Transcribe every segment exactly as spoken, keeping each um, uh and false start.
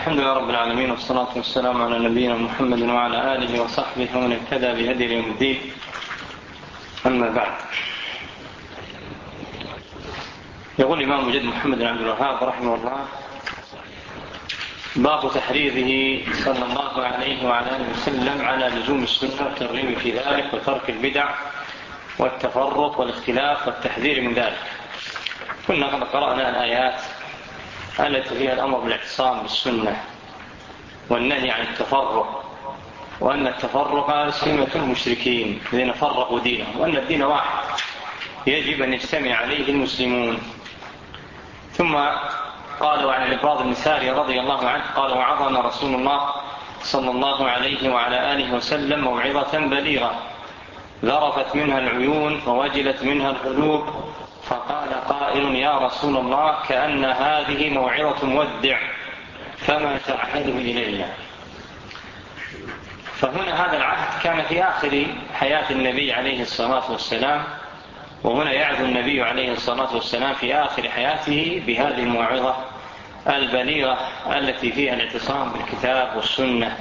الحمد لله رب العالمين، والصلاة والسلام على نبينا محمد وعلى آله وصحبه ومن اهتدى بهدي يوم الدين. أما بعد، يقول الإمام مجد محمد بن عبد الوهاب رحمه الله: باب تحريضه صلى الله عليه وعلى آله وسلم على لزوم السنة والترغيب في ذلك وترك البدع والتفرق والاختلاف والتحذير من ذلك. كنا قد قرأنا الآيات التي فيها الأمر بالاعتصام بالسنة والنهي عن التفرق، وأن التفرق سمة المشركين الذين فرقوا دينهم، وأن الدين واحد يجب أن يجتمع عليه المسلمون. ثم قال عن العباد بن ساري رضي الله عنه قال: وعظنا رسول الله صلى الله عليه وعلى آله وسلم موعظة بليغة ذرفت منها العيون ووجلت منها القلوب، فقال قائل: يا رسول الله، كأن هذه موعظة مودع، فما تعهده إلينا؟ فهنا هذا العهد كان في آخر حياة النبي عليه الصلاة والسلام، وهنا يعظ النبي عليه الصلاة والسلام في آخر حياته بهذه الموعظة البليغة التي فيها الاعتصام بالكتاب والسنة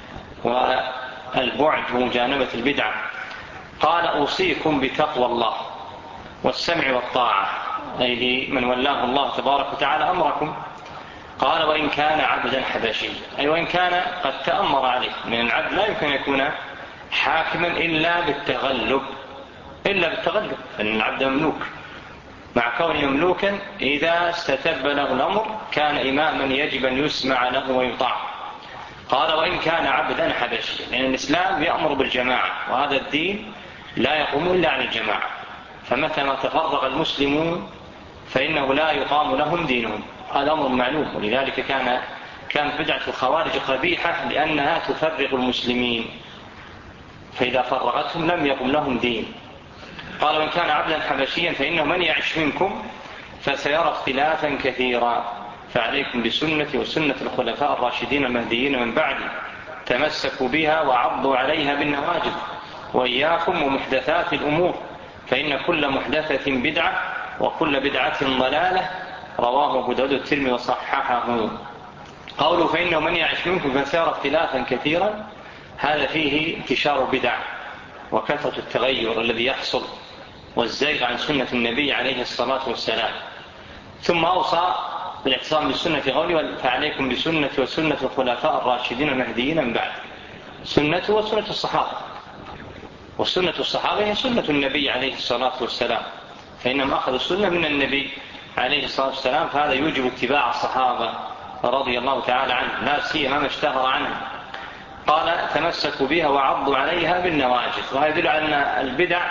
والبعد ومجانبة البدع. قال: أوصيكم بتقوى الله والسمع والطاعة، أي من ولاه الله تبارك وتعالى أمركم. قال: وإن كان عبدا حبشيا، أي وإن كان قد تأمر عليه. من العبد لا يمكن أن يكون حاكما إلا بالتغلب إلا بالتغلب فإن العبد مملوك، مع كونه مملوكا إذا استتب له الأمر كان إماما يجب أن يسمع له ويطاع. قال: وإن كان عبدا حبشيا، لأن الإسلام يأمر بالجماعة، وهذا الدين لا يقوم إلا عن الجماعة، فمتى ما تفرق المسلمون فإنه لا يقام لهم دينهم، هذا أمر معلوم. ولذلك كان كانت بدعة الخوارج قبيحة لأنها تفرق المسلمين، فإذا فرغتهم لم يقم لهم دين. قال: وإن كان عبدا حبشيا فإنه من يعش منكم فسيرى اختلافا كثيرا، فعليكم بسنتي وسنة الخلفاء الراشدين المهديين من بعدي، تمسكوا بها وعضوا عليها بالنواجذ، وإياكم ومحدثات الأمور، فإن كل محدثة بدعة وكل بدعة ضلالة. رواه أبو داود الترمذي وصححه. قوله فإنه من يعش منكم فسيرى اختلافا كثيرا، هذا فيه انتشار بدع وكثرة التغير الذي يحصل والزيغ عن سنة النبي عليه الصلاة والسلام. ثم أوصى بالاعتصام بالسنة في قوله: فعليكم بسنة وسنة الخلفاء الراشدين المهديين من بعد. سنته وسنة الصحابة، والسنة الصحابة هي سنة النبي عليه الصلاة والسلام، فإنهم أخذوا السنة من النبي عليه الصلاة والسلام، فهذا يوجب اتباع الصحابة رضي الله تعالى عنهم، لا سيما ما اشتهر عنهم. قال: تمسكوا بها وعضوا عليها بالنواجذ، وهذا يدل على أن البدع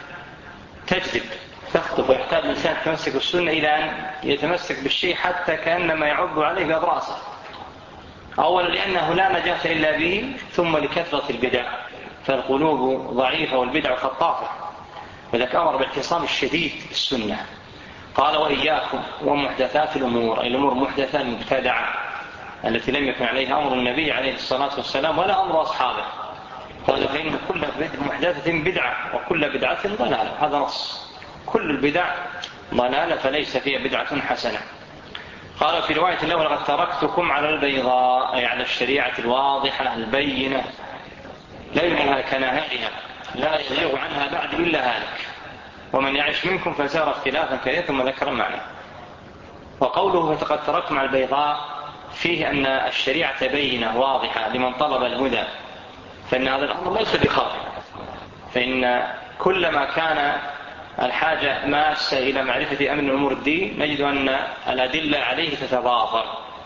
تجذب تخطف، ويحتاج الإنسان يتمسك بالسنة إلى أن يتمسك بالشيء حتى كأنما يعض عليه بأضراسه. أولا لأنه لا نجاة إلا به، ثم لكثرة البدع، فالقلوب ضعيفة والبدع خطافة، وذلك أمر بالاعتصام الشديد بالسنة. قال: وإياكم ومحدثات الأمور، أي الأمور محدثة المبتدعة التي لم يكن عليها أمر النبي عليه الصلاة والسلام ولا أمر أصحابه. قال: فإن كل محدثة بدعة وكل بدعة ضلالة، هذا نص، كل البدع ضلالة فليس فيها بدعة حسنة. قال في رواية له: لقد تركتكم على البيضاء، أي على الشريعة الواضحة البينة ليلها كنهارها لا يزيغ عنها بعد إلا هالك، ومن يعش منكم فسيرى اختلافا كثيرا، ثم ذكر معنى. وقوله فقد تركتم على البيضاء فيه أن الشريعة بينة واضحة لمن طلب الهدى، فإن هذا الأمر ليس بخاطئ، فإن كلما كان الحاجة ماسة إلى معرفة أمر أمور الدين نجد أن الأدلة عليه تتضافر،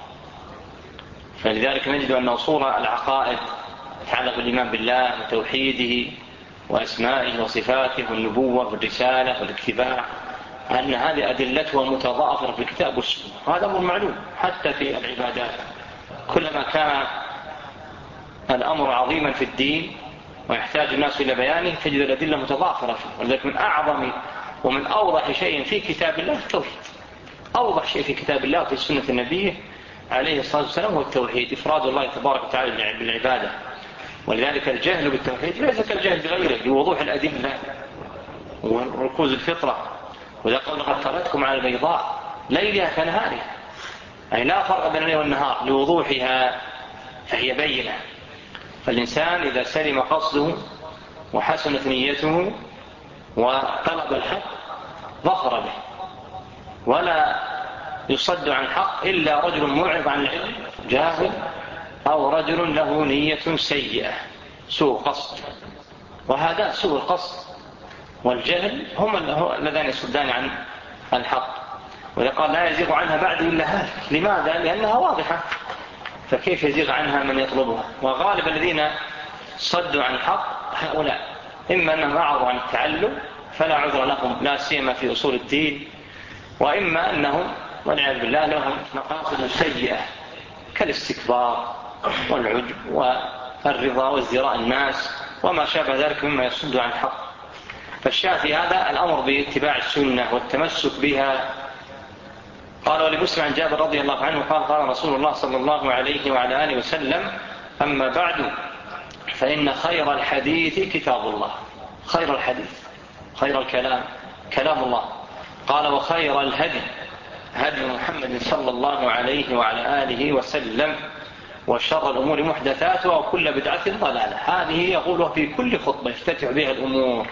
فلذلك نجد أن أصول العقائد تتعلق بالإيمان بالله وتوحيده وأسمائه وصفاته والنبوة والرسالة والاتباع، أن هذه أدلتها متضافرة في الكتاب والسنة، هذا أمر معلوم. حتى في العبادات كلما كان الأمر عظيما في الدين ويحتاج الناس إلى بيانه تجد الأدلة متضافرة فيه. ولذلك من أعظم ومن أوضح شيء في كتاب الله التوحيد، أوضح شيء في كتاب الله وفي سنة النبي عليه الصلاة والسلام هو التوحيد، إفراد الله تبارك وتعالى بالعبادة. ولذلك الجهل بالتوحيد ليس كالجهل بغيره، لوضوح الأدلة وركوز الفطرة. وإذا قال: لقد تركتكم على البيضاء ليلها كنهارها، أي لا فرق بين الليل والنهار لوضوحها، فهي بينة. فالإنسان إذا سلم قصده وحسنت نيته وطلب الحق ظفر به، ولا يصد عن الحق إلا رجل معرض عن العلم جاهل، أو رجل له نية سيئة سوء قصد. وهذا سوء القصد والجهل هم اللذان يصدان عن الحق. وإذا قال لا يزيغ عنها بعد إلا هالك، لماذا؟ لأنها واضحة، فكيف يزيغ عنها من يطلبها؟ وغالب الذين صدوا عن الحق هؤلاء إما أنهم أعرضوا عن التعلم فلا عذر لهم لا سيما في أصول الدين، وإما أنهم والعياذ بالله لهم مقاصد سيئة كالاستكبار والعجب والرضا وازدراء الناس وما شابه ذلك مما يصد عن الحق. فالشافي هذا الأمر باتباع السنة والتمسك بها. قال ولمسلم عن جابر رضي الله عنه قال قال رسول الله صلى الله عليه وعلى آله وسلم أما بعد فإن خير الحديث كتاب الله. خير الحديث خير الكلام كلام الله. قال وخير الهدي هدي محمد صلى الله عليه وعلى آله وسلم وشر الأمور محدثاتها وكل بدعة ضلالة. هذه يقولها في كل خطبة يفتتح بها الأمور.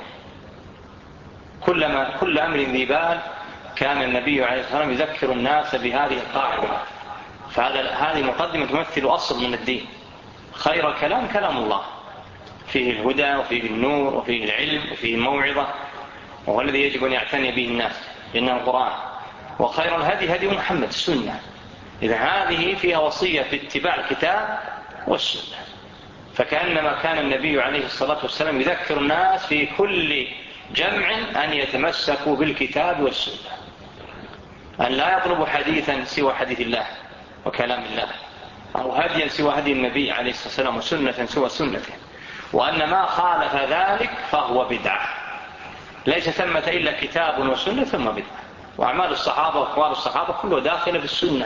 كلما كل أمر ذي بال كان النبي عليه الصلاة والسلام يذكر الناس بهذه القاعدة. فهذه مقدمة تمثل أصل من الدين. خير الكلام كلام الله، فيه الهدى وفيه النور وفيه العلم وفيه الموعظة، وهو الذي يجب أن يعتني به الناس لأنه القرآن. وخير الهدي هدي محمد السنة. إذا هذه فيها وصية باتباع الكتاب والسنة. فكأنما كان النبي عليه الصلاة والسلام يذكر الناس في كل جمع أن يتمسكوا بالكتاب والسنة، أن لا يطلبوا حديثا سوى حديث الله وكلام الله، أو هديا سوى هدي النبي عليه الصلاة والسلام وسنة سوى سنته، وأن ما خالف ذلك فهو بدعة. ليس ثمة إلا كتاب وسنة ثم بدعة. وأعمال الصحابة وأقوال الصحابة كله داخل بالسنة.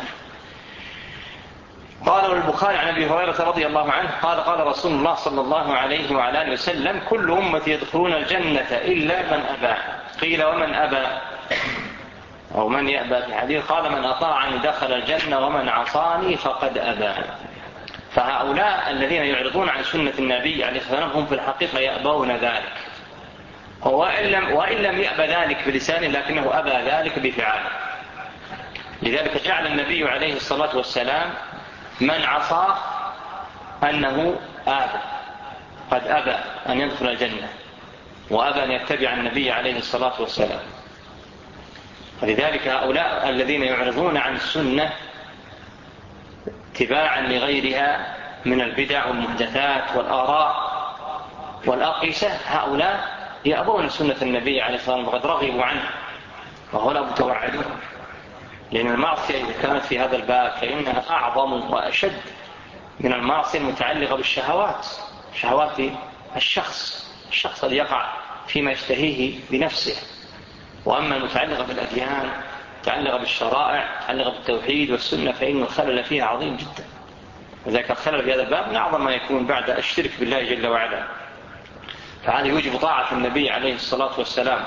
قال البخاري عن أبي هريرة رضي الله عنه قال قال رسول الله صلى الله عليه وعلى آله وسلم كل أمتي يدخلون الجنة إلا من أبى. قيل ومن أبى أو من يأبى في الحديث؟ قال من أطاعني دخل الجنة ومن عصاني فقد أبى. فهؤلاء الذين يعرضون عن سنة النبي عليه الصلاة والسلام هم في الحقيقة يأبون ذلك، وإن لم, وإن لم يأبى ذلك بلسانه لكنه أبى ذلك بفعاله. لذلك جعل النبي عليه الصلاة والسلام من عصاه أنه آبى، قد أبى أن يدخل الجنة وأبى أن يتبع النبي عليه الصلاة والسلام. ولذلك هؤلاء الذين يعرضون عن السنة اتباعا لغيرها من البدع والمحدثات والآراء والأقيسة، هؤلاء يأبون سنة النبي عليه الصلاة والسلام وقد رغبوا عنه، وهؤلاء متوعدون. لأن المعصية إذا كانت في هذا الباب فإنها أعظم وأشد من المعصية المتعلقة بالشهوات، شهوات الشخص الشخص الذي يقع فيما يشتهيه بنفسه. وأما المتعلقة بالأديان، متعلقة بالشرائع، متعلقة بالتوحيد والسنة، فإن الخلل فيها عظيم جدا. وذلك الخلل في هذا الباب من أعظم ما يكون بعد الشرك بالله جل وعلا. فهذا يوجب طاعة النبي عليه الصلاة والسلام.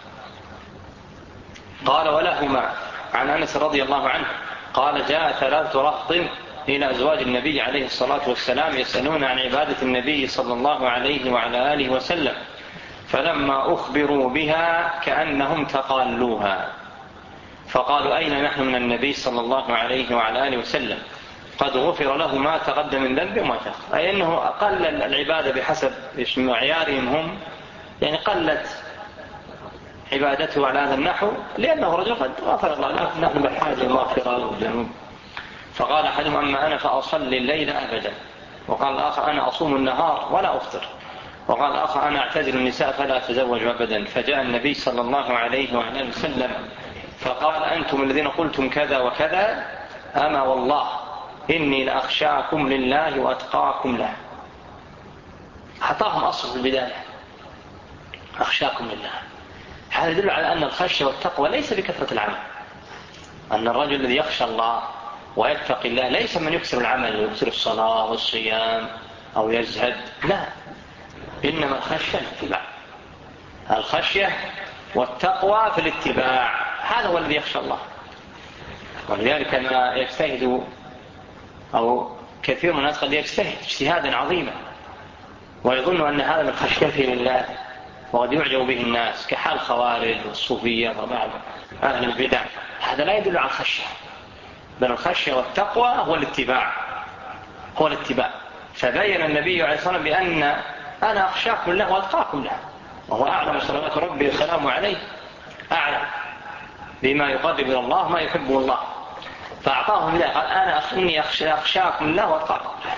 قال ولهما عن أنس رضي الله عنه قال جاء ثلاثة رهط إلى أزواج النبي عليه الصلاة والسلام يسألون عن عبادة النبي صلى الله عليه وعلى آله وسلم، فلما أخبروا بها كأنهم تقالوها، فقالوا أين نحن من النبي صلى الله عليه وعلى آله وسلم؟ قد غفر له ما تقدم من ذنب وما تأخر. أي أنه أقل العبادة بحسب معيارهم هم، يعني قلت عبادته على هذا النحو لأنه رجل قد غفر الله له، نحن بحاجة المغفرة والذنوب. فقال أحدهم أما أنا فأصلي الليل أبدا، وقال الآخر أنا أصوم النهار ولا أفطر، وقال الآخر أنا أعتزل النساء فلا أتزوج أبدا. فجاء النبي صلى الله عليه وعلى وسلم فقال أنتم الذين قلتم كذا وكذا، أما والله إني لأخشاكم لله وأتقاكم له. أعطاهم أصل في البداية أخشاكم لله. هذا يدل على أن الخشية والتقوى ليس بكثرة العمل، أن الرجل الذي يخشى الله ويتقي الله ليس من يكسر العمل ويكسر الصلاة والصيام أو يزهد، لا، إنما الخشية الاتباع. الخشية والتقوى في الاتباع، هذا هو الذي يخشى الله. ولذلك ما يجتهد أو كثير من الناس قد يجتهد اجتهادا عظيما ويظن أن هذا من خشيته لله وقد يعجب به الناس كحال الخوارج والصوفية وبعض أهل البدع. هذا لا يدل على الخشية، بل الخشية والتقوى هو الاتباع هو الاتباع فبين النبي عليه الصلاة والسلام بأن أنا أخشاكم الله وأتقاكم له، وهو أعلم صلوات ربي وسلامه عليه، أعلم بما يقرب إلى الله ما يحبه الله، فأعطاهم الله قال أنا إني أخشاكم الله وأتقاكم له.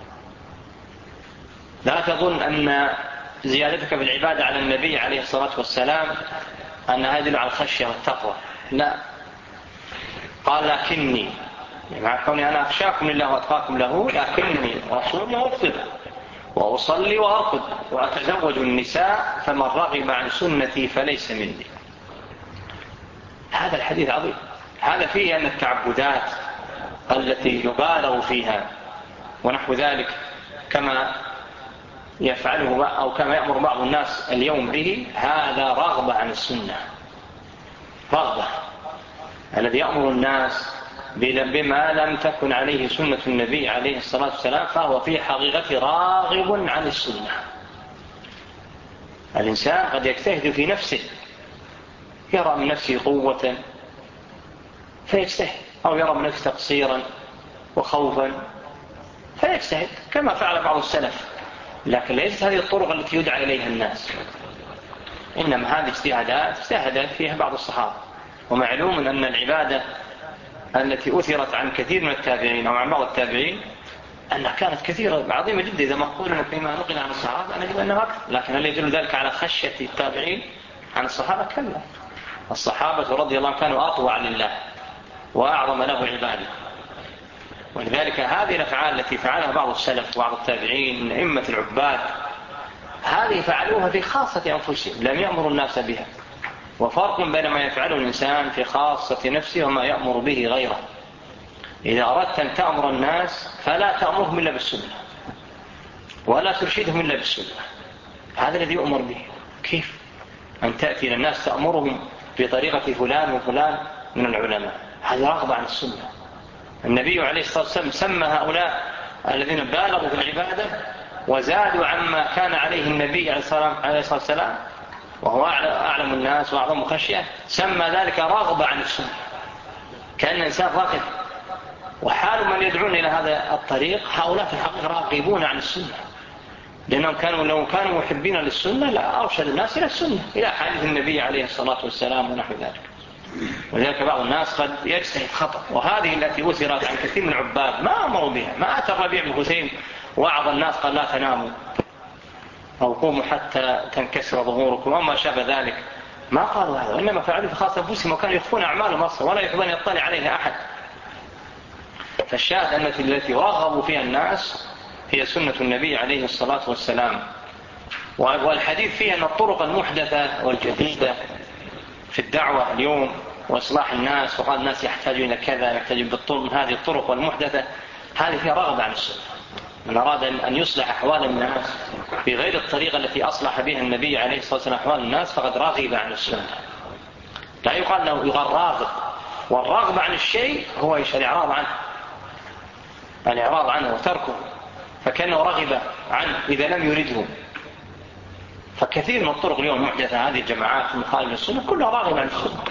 لا تظن أن زيادتك بالعبادة على النبي عليه الصلاة والسلام أن هذا يدل على الخشية والتقوى، لا. قال لكني مع كوني أنا أخشاكم لله وأتقاكم له لكني أصوم وأفطر وأصلي وأرقد وأتزوج النساء فمن رغب عن سنتي فليس مني. هذا الحديث عظيم. هذا فيه أن التعبدات التي يبالغ فيها ونحو ذلك كما يفعله أو كما يأمر بعض الناس اليوم به، هذا رغبة عن السنة. رغبة الذي يأمر الناس بما لم تكن عليه سنة النبي عليه الصلاة والسلام فهو في حقيقة راغب عن السنة. الإنسان قد يجتهد في نفسه، يرى من نفسه قوة فيجتهد، أو يرى من نفسه تقصيرا وخوفا فيجتهد كما فعل بعض السلف، لكن ليست هذه الطرق التي يدعى إليها الناس، إنما هذه اجتهادات اجتهد فيها بعض الصحابة. ومعلوم أن العبادة التي أثرت عن كثير من التابعين أو عن بعض التابعين أنها كانت كثيرة عظيمة جدا. إذا ما قلنا فيما نقل عن الصحابة أنا أجب أنها أكثر، لكن هل يدل ذلك على خشية التابعين عن الصحابة؟ كلا. الصحابة رضي الله عنهم كانوا أطوع لله وأعظم له عباده، ولذلك هذه الأفعال التي فعلها بعض السلف وبعض التابعين من أئمة العباد هذه فعلوها في خاصة أنفسهم، لم يأمروا الناس بها. وفرق بين ما يفعله الإنسان في خاصة نفسه وما يأمر به غيره. إذا أردت أن تأمر الناس فلا تأمرهم إلا بالسنة ولا ترشدهم إلا بالسنة، هذا الذي يؤمر به. كيف أن تأتي إلى الناس تأمرهم بطريقة فلان وفلان من العلماء؟ هذا رغبة عن السنة. النبي عليه الصلاة والسلام سمى هؤلاء الذين بالغوا في العبادة وزادوا عما كان عليه النبي عليه الصلاة والسلام وهو أعلم الناس وأعظم خشية، سمى ذلك رغبة عن السنة، كأن الإنسان راغب. وحال من يدعون إلى هذا الطريق هؤلاء في الحقيقة راغبون عن السنة، لأنهم كانوا لو كانوا محبين للسنة لا أرشد الناس إلى السنة، إلى حديث النبي عليه الصلاة والسلام ونحو ذلك. ولذلك بعض الناس قد يجتهد خطأ، وهذه التي أثرت عن كثير من العباد ما أمروا بها. ما أتى الربيع بن حسين وعظ الناس قال لا تناموا أو قوموا حتى تنكسر ظهوركم وما شابه ذلك، ما قالوا هذا، وإنما فعلوا في خاصة أنفسهم وكانوا يخفون أعمالهم أصلا ولا يحبون أن يطلع عليها أحد. فالشاهد التي التي رغبوا فيها الناس هي سنة النبي عليه الصلاة والسلام. والحديث فيه أن الطرق المحدثة والجديدة في الدعوة اليوم وإصلاح الناس، وقال الناس يحتاجون إلى كذا يحتاجون بالطرق هذه الطرق والمحدثة، هذه فيها رغبة عن السنة. من أراد أن يصلح أحوال الناس بغير الطريقة التي أصلح بها النبي عليه الصلاة والسلام أحوال الناس فقد رغب عن السنة. لا يقال له يقال راغب، والرغب عن الشيء هو الإعراض عنه الإعراض عنه وتركه، فكأنه رغب عنه إذا لم يرده. فكثير من الطرق اليوم محدثة هذه الجماعات المخالفة للسنة كلها راغبة عن السنة،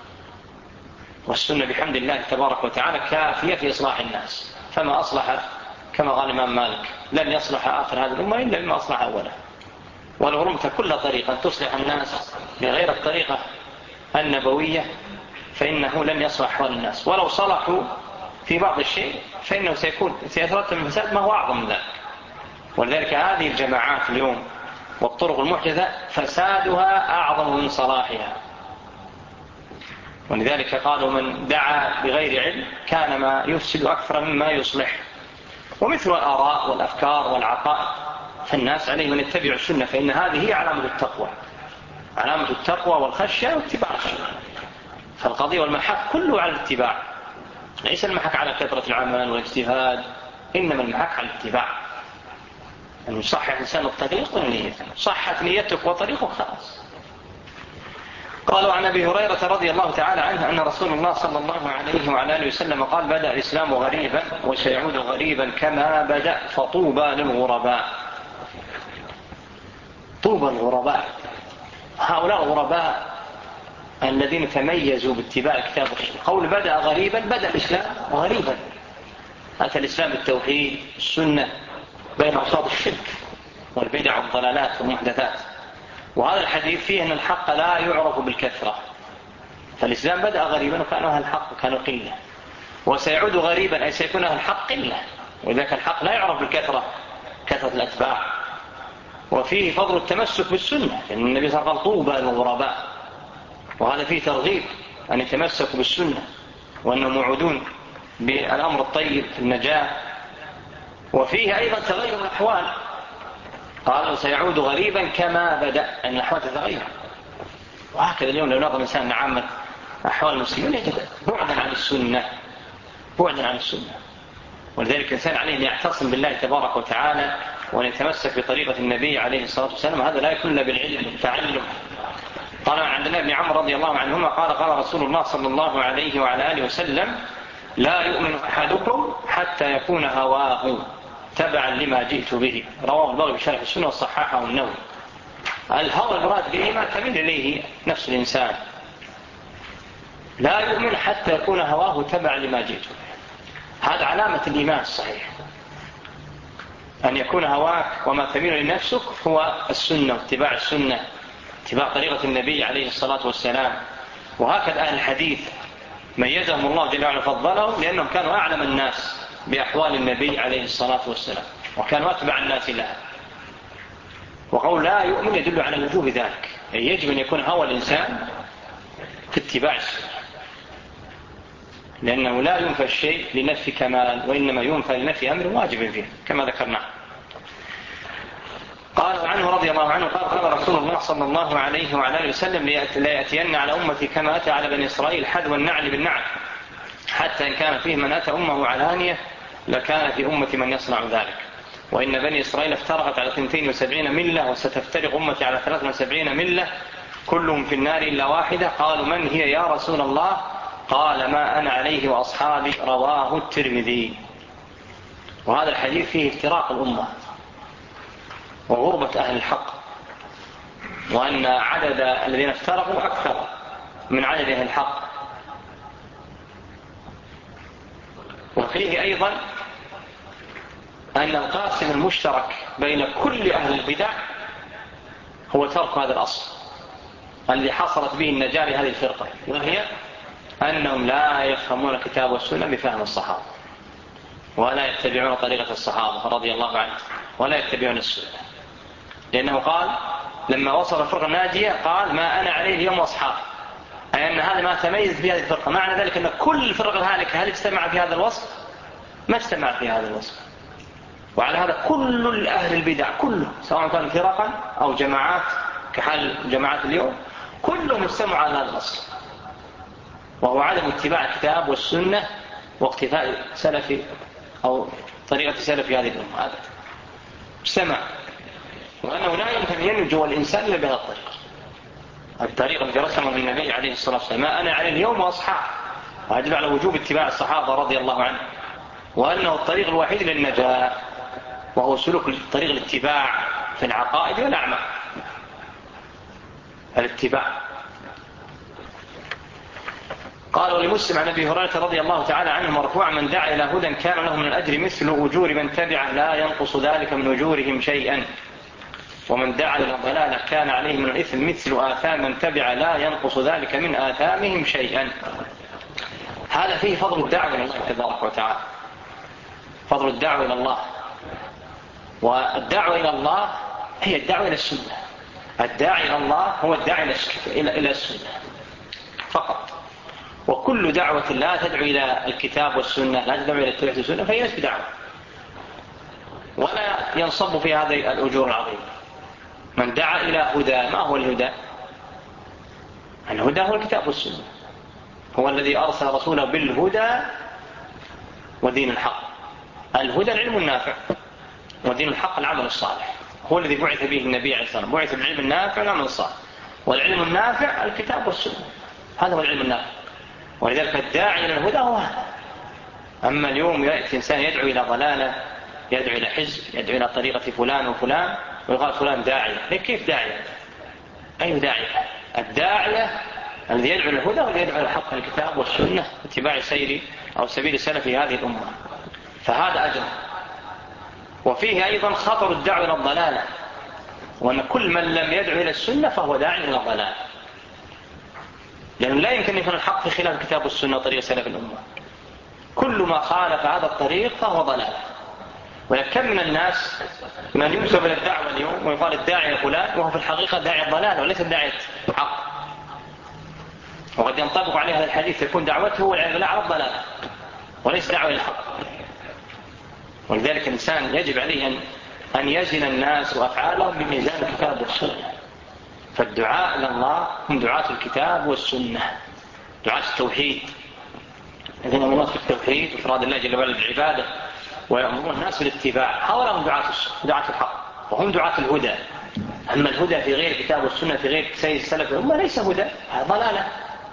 والسنة بحمد الله تبارك وتعالى كافية في إصلاح الناس. فما أصلح كما قال الإمام مالك لن يصلح آخر هذه الأمة إلا بما أصلح أولا. ولو رمت كل طريقة تصلح الناس بغير الطريقة النبوية فإنه لن يصلح أحوال الناس، ولو صلحوا في بعض الشيء فإنه سيكون سيترتب من فساد ما هو أعظم من ذلك. ولذلك هذه الجماعات اليوم والطرق المحدثة فسادها أعظم من صلاحها. ولذلك قالوا من دعا بغير علم كان ما يفسد أكثر مما يصلح. ومثل الآراء والأفكار والعقائد فالناس عليهم أن يتبعوا السنة، فإن هذه هي علامة التقوى، علامة التقوى والخشية واتباع السنة. فالقضية والمحك كله على الاتباع، ليس المحك على كثرة العمل والاجتهاد، إنما المحك على الاتباع. أن يصحح إنسان الطريق والنية، صحت نيتك وطريقك خلاص. قالوا عن أبي هريرة رضي الله تعالى عنه أن رسول الله صلى الله عليه وعلى آله وسلم قال: بدأ الإسلام غريبا وسيعود غريبا كما بدأ فطوبى للغرباء. طوبى الغرباء، هؤلاء الغرباء الذين تميزوا باتباع الكتاب والسنة. قول بدأ غريبا، بدأ الإسلام غريبا، أتى الإسلام بالتوحيد السنة بين أوساط الشرك والبدع والضلالات والمحدثات. وهذا الحديث فيه أن الحق لا يعرف بالكثرة، فالإسلام بدأ غريبا وكان أهل الحق كانوا قلة، وسيعود غريبا أي سيكون أهل الحق قلة، وذلك الحق لا يعرف بالكثرة كثرة الأتباع. وفيه فضل التمسك بالسنة، لأن النبي صلى الله عليه وسلم قال: طوبى للغرباء، وهذا فيه ترغيب أن يتمسكوا بالسنة وأنهم موعودون بالأمر الطيب في النجاة. وفيه أيضا تغير الأحوال، قالوا سيعود غريبا كما بدأ، أن الأحوال تتغير. وهكذا اليوم لو نظر الإنسان لعامة أحوال المسلمين يجد بعدا عن السنة، بعدا عن السنة. ولذلك الإنسان عليه أن يعتصم بالله تبارك وتعالى وأن يتمسك بطريقة النبي عليه الصلاة والسلام. هذا لا يكون إلا بالعلم والتعلم. قال عن ابن عمرو رضي الله عنهما قال: قال رسول الله صلى الله عليه وعلى آله وسلم: لا يؤمن أحدكم حتى يكون هواه تبعا لما جئت به. رواه البغوي بشرح السنة والصحاحة والنووي. الهوى المراد به ما تميل إليه نفس الإنسان. لا يؤمن حتى يكون هواه تبعا لما جئت به. هذا علامة الإيمان الصحيح، أن يكون هواك وما تميل لنفسك هو السنة واتباع السنة، اتباع طريقة النبي عليه الصلاة والسلام. وهكذا أهل الحديث ميزهم الله جل وعلا وفضلهم لأنهم كانوا أعلم الناس بأحوال النبي عليه الصلاة والسلام، وكانوا أتبع الناس لها. وقول لا يؤمن يدل على وجوب ذلك، يعني يجب أن يكون هوى الإنسان في اتباع السنة، لأنه لا ينفى الشيء لنفي كمال، وإنما ينفى لنفي أمر واجب فيه كما ذكرنا. قال عنه رضي الله عنه قال: قال رسول الله صلى الله عليه وعلى آله وسلم: لا يأتين على أمتي كما أتى على بني إسرائيل حذو النعل بالنعل، حتى إن كان فيه من أتى أمه علانية لكان في أمة من يصنع ذلك. وإن بني إسرائيل افترقت على اثنتين وسبعين ملة، وستفترق أمتي على ثلاثة وسبعين ملة، كلهم في النار إلا واحدة. قالوا: من هي يا رسول الله؟ قال: ما أنا عليه وأصحابي. رواه الترمذي. وهذا الحديث فيه افتراق الأمة وغربة أهل الحق، وأن عدد الذين افترقوا أكثر من عدد أهل الحق. وفيه أيضا أن القاسم المشترك بين كل أهل البدع هو ترك هذا الأصل الذي حصلت به النجاة لهذه الفرقة، وهي أنهم لا يفهمون الكتاب والسنة بفهم الصحابة، ولا يتبعون طريقة الصحابة رضي الله عنهم، ولا يتبعون السنة. لأنه قال لما وصل الفرقة الناجية قال: ما أنا عليه اليوم وأصحابي، أي أن هذا ما تميز في هذه الفرقة. معنى ذلك أن كل الفرق الهالكة هل اجتمع في هذا الوصف؟ ما اجتمع في هذا الوصف. وعلى هذا كل أهل البدع كله، سواء كانوا فرقا أو جماعات كحال جماعات اليوم، كلهم اجتمعوا على هذا الأصل، وهو عدم اتباع الكتاب والسنة واقتفاء سلف أو طريقة سلف هذه الأمة. هذا اجتمع، وأنه لا يمكن ينجو الإنسان إلا بهذا الطريقة، الطريقة التي رسمها النبي عليه الصلاة والسلام: ما أنا عليه اليوم وأصحاب. ويدل على وجوب اتباع الصحابة رضي الله عنهم، وأنه الطريق الوحيد للنجاة، وهو سلوك طريق الاتباع في العقائد والأعمال. الاتباع. قال: ولمسلم عن أبي هريرة رضي الله تعالى عنه مرفوعا: من دعا إلى هدى كان له من الأجر مثل أجور من تبعه لا ينقص ذلك من أجورهم شيئا، ومن دعا إلى ضلالة كان عليه من الإثم مثل آثام من تبع لا ينقص ذلك من آثامهم شيئا. هذا فيه فضل الدعوة إلى الله تبارك وتعالى، فضل الدعوة إلى الله. والدعوة إلى الله هي الدعوة إلى السنة. الداعي إلى الله هو الداعي إلى السنة فقط. وكل دعوة لا تدعو إلى الكتاب والسنة، لا تدعو إلى اتباع السنة، فهي ليست بدعوة، ولا ينصب في هذه الأجور العظيمة. من دعا إلى هدى، ما هو الهدى؟ الهدى هو الكتاب والسنة، هو الذي أرسل رسوله بالهدى ودين الحق. الهدى العلم النافع، ودين الحق العمل الصالح، هو الذي بعث به النبي عليه الصلاة والسلام، بعث بالعلم النافع والعمل الصالح. والعلم النافع الكتاب والسنة، هذا هو العلم النافع. ولذلك الداعي إلى الهدى هو هذا. أما اليوم يأتي إنسان يدعو إلى ضلالة، يدعو إلى حزب، يدعو إلى طريقة فلان وفلان، ويقال فلان داعية. كيف داعية؟ أي داعية؟ الداعية الذي يدعو إلى الهدى والذي يدعو إلى الحق الكتاب والسنة، اتباع سير أو سبيل سلف هذه الأمة، فهذا أجر. وفيه أيضا خطر الدعوة إلى الضلالة، وأن كل من لم يدعو إلى السنة فهو داعي إلى الضلال، لأنه لا يمكن أن يكون الحق في خلاف الكتاب والسنة وطريق سلف الأمة. كل ما خالف هذا الطريق فهو ضلال. وكم من الناس من ينسب إلى الدعوة اليوم ويقال الداعي فلان، وهو في الحقيقة داعي الضلال وليس داعي حق. وقد ينطبق عليه هذا الحديث، تكون دعوته والعياذ بالله على الضلال وليس دعوة للحق. ولذلك الإنسان يجب عليه أن أن يزن الناس وأفعالهم بميزان الكتاب والسنة. فالدعاء إلى الله هم دعاة الكتاب والسنة، دعاة التوحيد، الذين يؤمنون بالتوحيد وإفراد الله جل وعلا بالعبادة ويأمرون الناس بالاتباع. هؤلاء هم دعاة دعاة الحق وهم دعاة الهدى. أما الهدى في غير الكتاب والسنة، في غير سير السلف الأمة، ليس هدى، هذا ضلالة.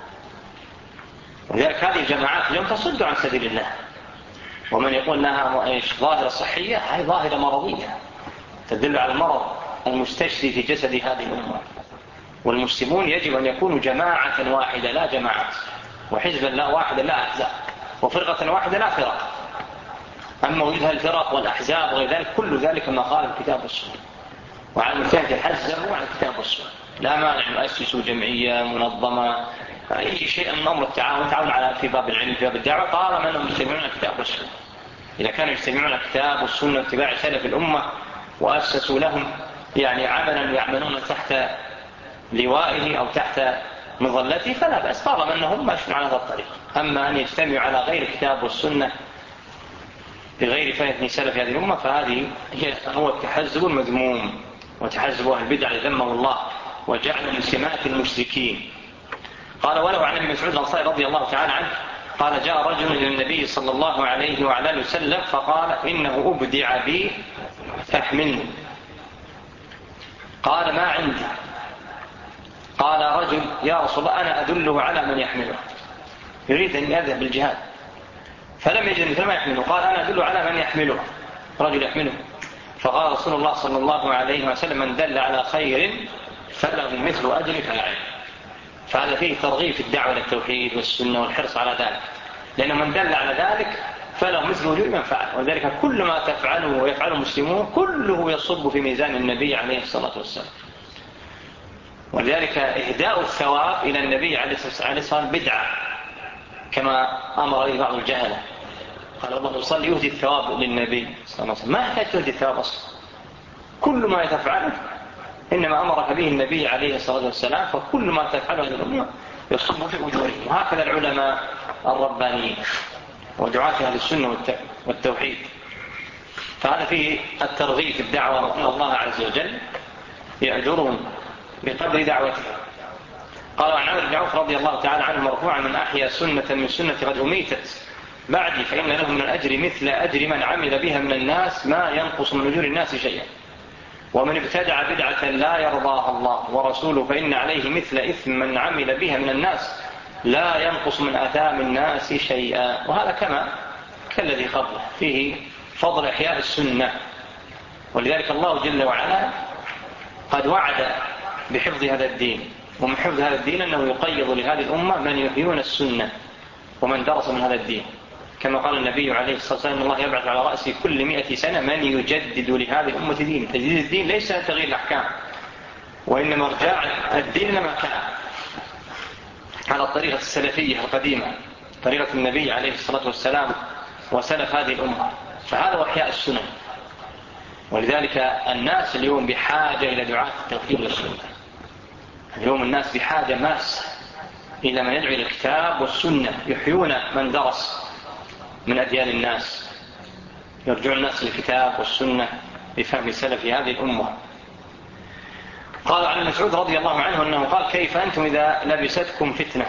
ولذلك هذه الجماعات اليوم تصد عن سبيل الله. ومن يقول أنها ظاهرة صحية، هذه ظاهرة مرضية تدل على المرض المستشري في جسد هذه الأمة. والمسلمون يجب أن يكونوا جماعة واحدة لا جماعات، وحزبا لا واحدا لا أحزاب، وفرقة واحدة لا فرق. أما وجود الفرق والأحزاب وغير ذلك، كل ذلك ما قال الكتاب والسنة. وعلى المجتهد يحزبوا عن الكتاب والسنة. لا مانع يؤسسوا جمعية منظمة، أي شيء من أمر التعاون، تعاون على في باب العلم في باب الدعوة، طالما أنهم يجتمعون على الكتاب والسنة. إذا كانوا يجتمعون على الكتاب والسنة واتباع سلف الأمة وأسسوا لهم يعني عملا يعملون تحت لوائه أو تحت مظلته، فلا بأس، طالما أنهم ماشيون على هذا الطريق. أما أن يجتمعوا على غير الكتاب والسنة بغير فهم سلف هذه الأمة، فهذه هو التحزب المذموم، وتحزب أهل البدع ذمه الله وجعل من سمات المشركين. قال: وله عن ابن مسعود الأنصاري رضي الله تعالى عنه قال: جاء رجل إلى النبي صلى الله عليه وعلى اله وسلم فقال: إنه أبدع بي فاحملني. قال: ما عندي. قال رجل: يا رسول الله أنا أدله على من يحمله، يريد أن يذهب بالجهاد فلم يجد مثل ما يحمله. قال: أنا أدله على من يحمله، رجل يحمله. فقال رسول الله صلى الله عليه وسلم: من دل على خير فله مثل أجر فاعل. فهذا فيه ترغيب في الدعوة للتوحيد والسنة والحرص على ذلك، لأن من دل على ذلك فله مثل أجر من فعل. وذلك كل ما تفعله ويفعله المسلمون كله يصب في ميزان النبي عليه الصلاة والسلام. ولذلك إهداء الثواب إلى النبي عليه الصلاة والسلام بدعة، كما أمر به بعض الجهلة. قال: الله يصلي يهدي الثواب للنبي صلى الله عليه وسلم. ما يحتاج تهدي الثواب أصلا، كل ما تفعله إنما أمرك به النبي عليه الصلاة والسلام، فكل ما تفعله الأمة يصب في أجورهم. وهكذا العلماء الربانيين ودعاة أهل السنة والتوحيد. فهذا فيه الترغيب في الدعوة إلى الله عز وجل، يأجرهم بقدر دعوتهم. قال عن عمرو بن عوف رضي الله تعالى عنه مرفوعا: من أحيا سنة من سنة قد أميتت بعدي فإن له من الأجر مثل أجر من عمل بها من الناس ما ينقص من أجور الناس شيئا. ومن ابتدع بدعة لا يرضاها الله ورسوله فإن عليه مثل إثم من عمل بها من الناس لا ينقص من آثام الناس شيئا. وهذا كما كالذي قبله، فيه فضل إحياء السنة. ولذلك الله جل وعلا قد وعد بحفظ هذا الدين، ومن حفظ هذا الدين أنه يقيض لهذه الأمة من يحيون السنة ومن درس من هذا الدين، كما قال النبي عليه الصلاة والسلام: الله يبعث على رأس كل مئة سنة من يجدد لهذه الأمة دين. تجديد الدين ليس تغيير الأحكام، وإنما ارجاع الدين لما كان على الطريقة السلفية القديمة، طريقة النبي عليه الصلاة والسلام وسلف هذه الأمة. فهذا هو إحياء السنة. ولذلك الناس اليوم بحاجة إلى دعاة التوحيد والسنة. اليوم الناس بحاجة ماسة إلى من يدعو إلى الكتاب والسنة، يحيون من درس من أديان الناس، يرجع الناس للكتاب والسنة بفهم سلف هذه الأمة. قال عن مسعود رضي الله عنه أنه قال: كيف أنتم إذا لبستكم فتنة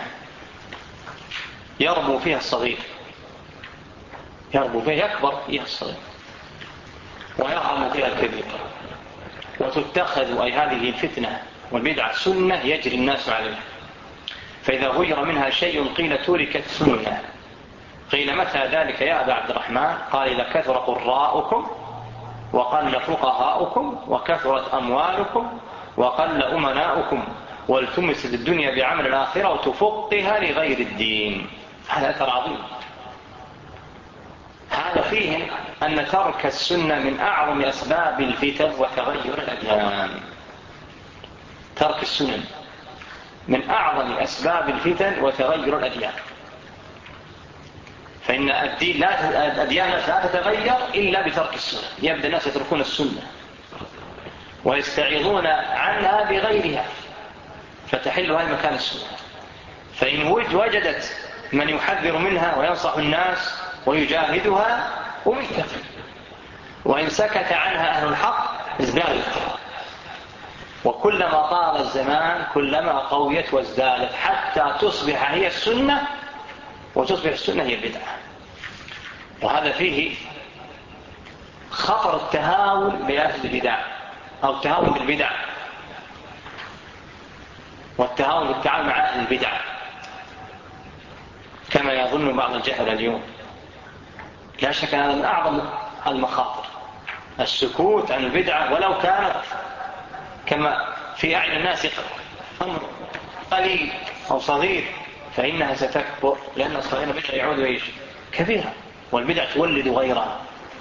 يربو فيها الصغير، يربو فيها يكبر فيها الصغير ويرحم فيها الكبير، وتتخذ أي هذه الفتنة والبدعة سنة يجري الناس عليها، فإذا غير منها شيء قيل تركت سنة. قيل متى ذلك يا أبا عبد الرحمن؟ قال إذا كثر قراؤكم وقل فقهاؤكم وكثرت أموالكم وقل أمناؤكم والتمست الدنيا بعمل الآخرة وتفقها لغير الدين. هذا أثر عظيم. هذا فيه أن ترك السنة من أعظم أسباب الفتن وتغير الأديان. ترك السنن من أعظم أسباب الفتن وتغير الأديان، فإن الدين لا الأديان لا تتغير إلا بترك السنة. يبدأ الناس يتركون السنة ويستعيضون عنها بغيرها فتحل هذا مكان السنة. فإن وجدت من يحذر منها وينصح الناس ويجاهدها أمكت، وإن سكت عنها أهل الحق ازدادت. وكلما طال الزمان كلما قويت وازدادت حتى تصبح هي السنة وتصبح السنة هي البدعة. وهذا فيه خطر التهاون بأهل البدع أو التهاون بالبدع والتهاون بالتعامل مع أهل البدع كما يظن بعض الجهل اليوم. لا شك هذا من أعظم المخاطر، السكوت عن البدعة ولو كانت كما في أعين الناس أمر قليل أو صغير، فإنها ستكبر، لأن الصغير بدعة يعود ويش كبيرة، والبدعة تولد غيرها.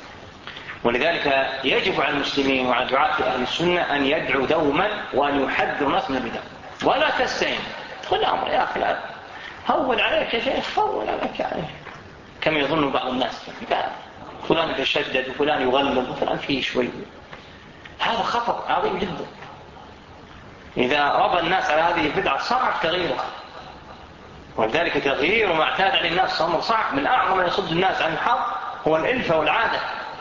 ولذلك يجب على المسلمين وعلى دعاة أهل السنة أن يدعوا دوما وأن يحذروا الناس من البدع ولا تستعين. تقول أمر يا أخي لا هون عليك يا شيخ، هون عليك يعني كما يظن بعض الناس فلان يتشدد وفلان يغلب وفلان فيه شوي. هذا خطر عظيم جدا. إذا ربى الناس على هذه البدعة صعب تغييرها، ولذلك تغيير ما اعتاد عليه الناس أمر صعب. من أعظم ما يصد الناس عن الحق هو الإلفة والعادة.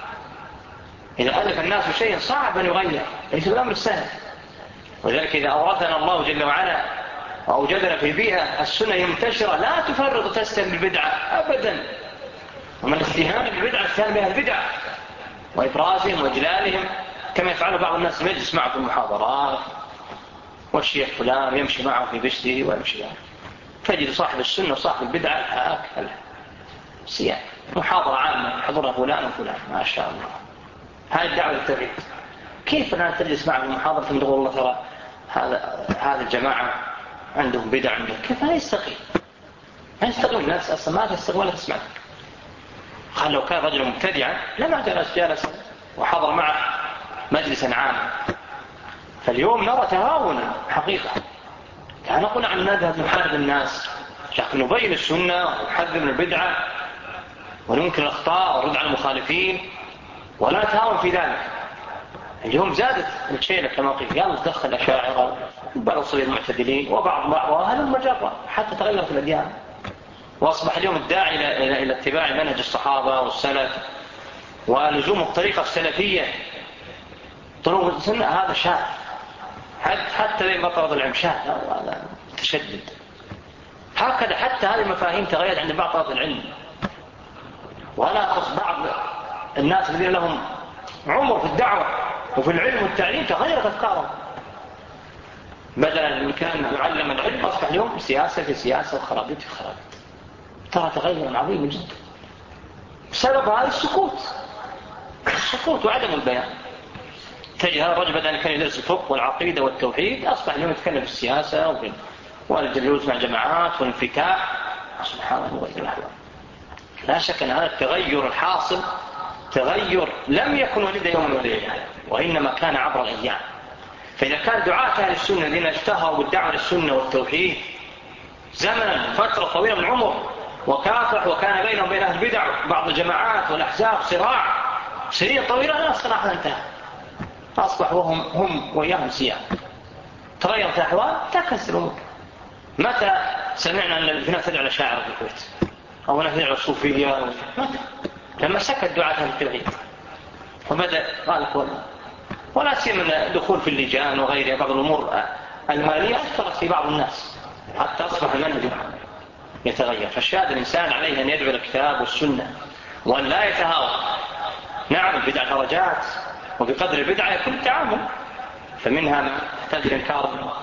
إذا ألف الناس شيئا صعب أن يغير، ليس بالأمر السهل. ولذلك إذا أورثنا الله جل وعلا وأوجدنا في بيئة السنة منتشرة لا تفرط وتستهن بالبدعة أبدا. ومن استهان بالبدعة استهان بها البدعة وإبرازهم وإجلالهم كما يفعل بعض الناس يجلس معه في المحاضرات والشيخ فلان يمشي معه في بشته ويمشي معه. تجد صاحب السنة وصاحب البدعة هكذا سيان محاضرة عامة حضرها فلان وفلان ما شاء الله. هذه الدعوة للتوحيد. كيف أنا تجلس معه في المحاضرة ثم تقول الله ترى هذا هذا الجماعة عندهم بدع عندهم، كيف لا يستقيم؟ ما يستقيم الناس أصلا ما تستقيم ولا تسمع. قال لو كان رجل مبتدعا لما جلس جالس وحضر معه مجلسا عاما. فاليوم نرى تهاونا حقيقة. لا نقول عن نذهب نحارب الناس، لكن نبين السنة ونحذر من البدعة وننكر الأخطاء ونرد على المخالفين ولا تهاون في ذلك. اليوم زادت الشيلة كما قيل، يلا تدخل أشاعرة وبعض الصغير المعتدلين وبعض بعض أهل المجرة حتى تغيرت الأديان. وأصبح اليوم الداعي إلى إلى اتباع منهج الصحابة والسلف ولزوم الطريقة السلفية طرق السنة هذا شاذ، حتى بين مطرد العمشاء هذا تشدد. هكذا حتى هذه المفاهيم تغيرت عند بعض طلبة العلم، ولا أخص بعض الناس الذين لهم عمر في الدعوة وفي العلم والتعليم تغيرت أفكارهم. بدلا من كان يعلم العلم أصبح اليوم سياسة في سياسة وخرابيط في خرابيط. ترى تغير عظيم جدا. بسبب هذا السكوت السكوت وعدم البيان. تجد هذا الرجل بدل أن كان يدرس الفقه والعقيدة والتوحيد أصبح اليوم يتكلم في السياسة والجلوس مع جماعات والانفتاح سبحانه وتعالى. لا شك أن هذا التغير الحاصل تغير لم يكن ولد يوم وليلة، وإنما كان عبر الأيام. فإذا كان دعاة أهل السنة الذين اشتهروا بالدعوة للسنة والتوحيد زمنا فترة طويلة من العمر وكافح وكان بينهم وبين أهل البدع بعض الجماعات والأحزاب صراع سرية طويلة لا صراحة انتهى، أصبح وهم هم وإياهم سيان. تغيرت الأحوال تكسر الأمور. متى سمعنا أن في ناس تدعو الأشاعرة في الكويت أو ناس تدعو الصوفية؟ متى؟ لما سكت دعاة أهل التوحيد وبدأ قال والله ولا سيما دخول في اللجان وغيرها بعض الأمور المالية أثرت في بعض الناس حتى أصبح المنهج يتغير. فالشاهد الإنسان عليه أن يدعو الكتاب والسنة وأن لا يتهاون. نعم البدع درجات وبقدر البدعة يكون التعامل، فمنها ما تحتاج إلى إنكار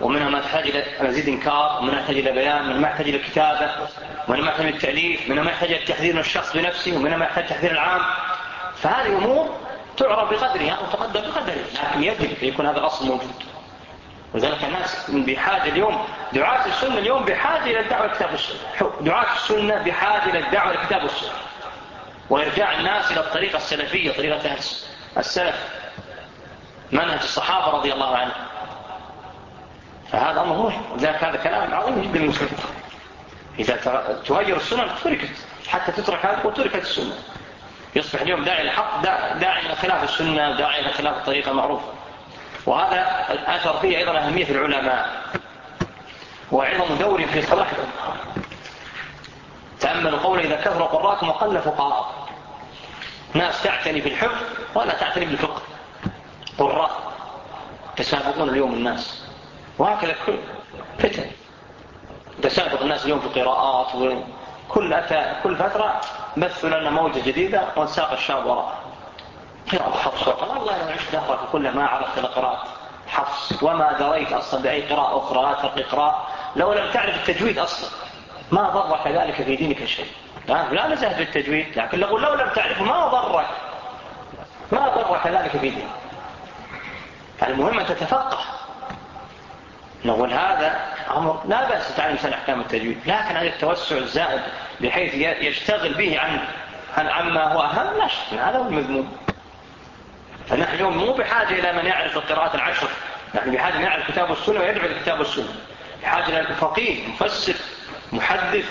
ومنها ما تحتاج إلى مزيد إنكار، ومنها يحتاج إلى بيان، ومنها ما يحتاج إلى كتابة، ومنها ما يحتاج إلى التأليف، ومنها ما يحتاج إلى تحذير من الشخص بنفسه، ومنها ما يحتاج تحذير العام. فهذه أمور تعرف بقدرها وتقدر بقدرها، لكن يجب أن يكون هذا الأصل موجود. وذلك الناس بحاجة اليوم، دعاة السنة اليوم بحاجة إلى الدعوة للكتاب والسنة، دعاة السنة بحاجة إلى الدعوة للكتاب والسنة، وإرجاع الناس إلى الطريقة السلفية، طريقة السلف، منهج الصحابة رضي الله عنهم. فهذا أمر مهم، وذلك هذا كلام عظيم جدا للمسلمين. إذا تغير السنة تركت حتى تترك هذا وتركت السنة، يصبح اليوم داعي الحق داعي إلى خلاف السنة، داعي إلى خلاف الطريقة المعروفة. وهذا أثر فيه أيضا أهمية العلماء وعظم دور في صلاح الأمة. تأملوا قوله إذا كثر قراءكم وقل فقهاءكم. ناس تعتني بالحفظ ولا تعتني بالفقه، قراء تسابقون اليوم الناس، وهكذا كل فتن تسابق الناس اليوم في قراءات، وكل أتى كل فترة بث لنا موجة جديدة ونساق الشاب وراء قراءة حفص. وقال الله لو عشت دهرك كل ما عرفت لقراءة حفص وما دريت أصلا بأي قراءة أخرى لا ترقي قراءة، لو لم تعرف التجويد أصلا ما ضرك ذلك في دينك شيء. لا نزهد بالتجويد، لكن لو لو لم تعرف ما ضرك ما ضرك ذلك في دينك. المهم أن تتفقه. نقول هذا أمر لا بأس تعلم سنة أحكام التجويد، لكن هذا التوسع الزائد بحيث يشتغل به عن عن عما هو أهم، لا شك هذا هو المذموم. فنحن اليوم مو بحاجة إلى من يعرف القراءات العشر، نحن بحاجة من يعرف الكتاب والسنة ويدعو الكتاب والسنة، بحاجة إلى فقيه مفسر محدث.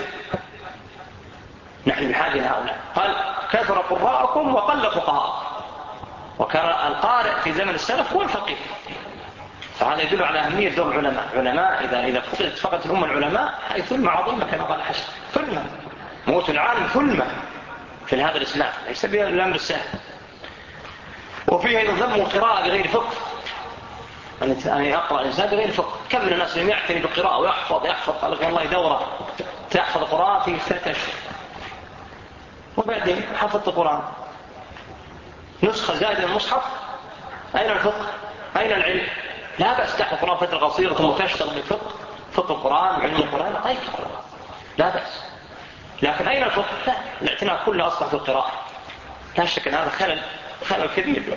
نحن بحاجة إلى هؤلاء. قال كثر قراءكم وقل فقهاءكم، وكان القارئ في زمن السلف هو الفقيه. فهذا يدل على أهمية دور العلماء. علماء إذا إذا فقدت فقط الأمة العلماء هي ثلمة عظيمة كما قال حسن، ثلمة موت العالم ثلمة في هذا الإسلام، ليس بالأمر السهل. وفيه أيضا ذم القراءة بغير فقه، أن يقرأ الإنسان بغير فقه. كم من الناس لم يعتني بالقراءة ويحفظ يحفظ قال لك والله دورة تحفظ القرآن في ثلاثة أشهر، وبعدين حفظت القرآن نسخة زائدة من المصحف، أين الفقه؟ أين العلم؟ لا بأس تحفظ القرآن فترة قصيرة ثم تشتغل بالفقه، فقه القرآن وعلم القرآن، طيب لا بأس. لكن أين الفقه؟ لا، الاعتناء كله أصبح في القراءة. لا شك أن هذا خلل خلل كبير.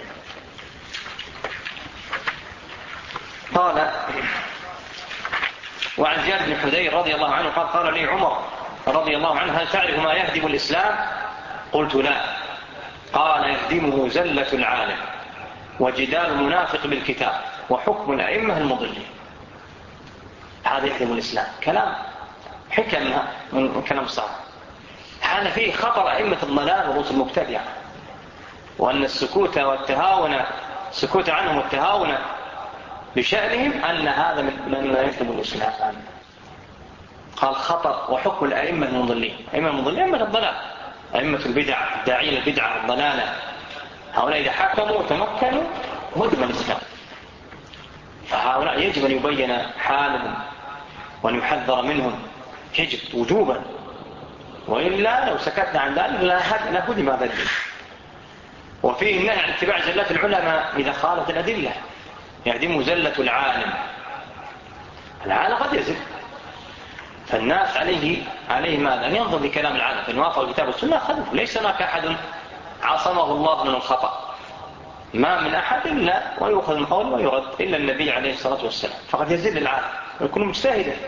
قال وعن زياد بن حذير رضي الله عنه قال قال لي عمر رضي الله عنه هل تعرف ما يهدم الإسلام؟ قلت لا. قال يهدمه زلة العالم وجدال المنافق بالكتاب وحكم الأئمة المضلين. هذا يهدم الإسلام، كلام حكم من كلام صعب. هذا فيه خطر أئمة الضلال ورؤوس المبتدعة، وأن السكوت والتهاون السكوت عنهم والتهاون بشأنهم أن هذا من يهدم الإسلام. قال خطر وحكم الأئمة المضلين. أئمة المضلين أئمة الضلال، أئمة البدع، داعين البدعة الضلالة، هؤلاء إذا حكموا وتمكنوا هدم الإسلام. فهؤلاء يجب أن يبين حالهم وأن يحذر منهم، يجب وجوبا، وإلا لو سكتنا عن ذلك لا هدم هذا الدين. وفيه النهي عن اتباع زلات العلماء إذا خالت الأدلة، يهدم زلة العالم. العالم قد يزل، فالناس عليه عليه ماذا؟ أن ينظر لكلام العالم، فإن وافق الكتاب والسنة خذوا، ليس هناك أحد عصمه الله من الخطأ، ما من أحد إلا ويؤخذ من قوله ويرد إلا النبي عليه الصلاة والسلام، فقد يزل العالم ويكون مجتهدا.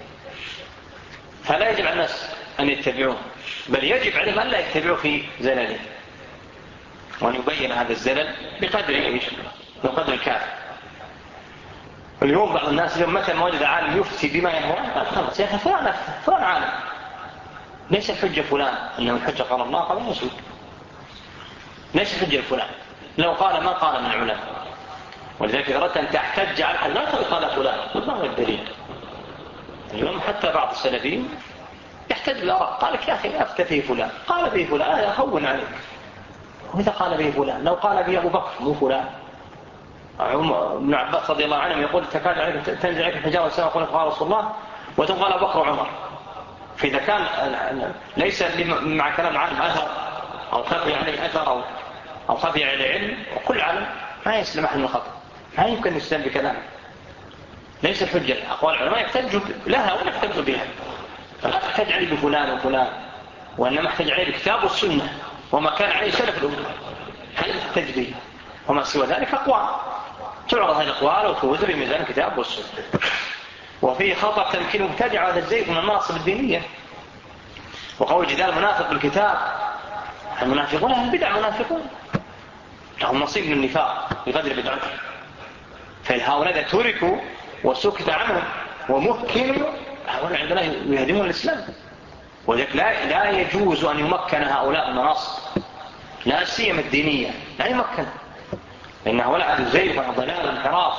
فلا يجب على الناس أن يتبعوه، بل يجب عليهم أن لا يتبعوا في زلله، وأن يبين هذا الزلل بقدر بقدر الكافر. اليوم بعض الناس اليوم متى ما وجد عالم يفتي بما يهوى قال خلاص يا أخي فلان فلان عالم، ليس الحجة فلان أنه الحجة قال الله قال رسول، ليس الحجة فلان لو قال ما قال من العلماء. ولذلك إذا أردت أن تحتج على الحل لا تقول قال فلان، ما هو الدليل؟ اليوم حتى بعض السلفيين يحتج بالآراء، قال لك يا أخي أفتى فيه فلان، قال به فلان، آه هون عليك. وإذا قال به فلان لو قال به أبو بكر مو فلان. ابن عباس رضي الله عنه يقول تكاد عليك تنزل عليك الحجارة والسماء يقول قال رسول الله وتقول أبو بكر وعمر. فإذا كان ليس مع كلام العالم أثر أو خفي عليه أثر أو أو خفي عليه علم، وكل عالم ما يسلم أحد من الخطأ، ما يمكن يسلم بكلامه. ليس الحجة. أقوال العلماء يحتج لها ولا يحتج بها، فلا تحتج عليه بفلان وفلان، وإنما احتج عليه الكتاب والسنة وما كان عليه سلف الأمة، هل تحتج به؟ وما سوى ذلك أقوال تعرض هذه الأقوال وتوزن بميزان الكتاب والسنة. وفيه خطر تمكين مبتدع هذا الزيغ من المناصب الدينية، وقول جدال منافق بالكتاب. المنافقون أهل البدع منافقون لهم نصيب من النفاق بقدر بدعتهم، فهؤلاء تركوا وسكت عنهم ومكنوا هؤلاء عندنا يهدمون الإسلام. وذلك لا, لا يجوز أن يمكن هؤلاء المناصب لا سيما الدينية، لا يمكن، لأن هؤلاء الزيغ والضلال والانحراف،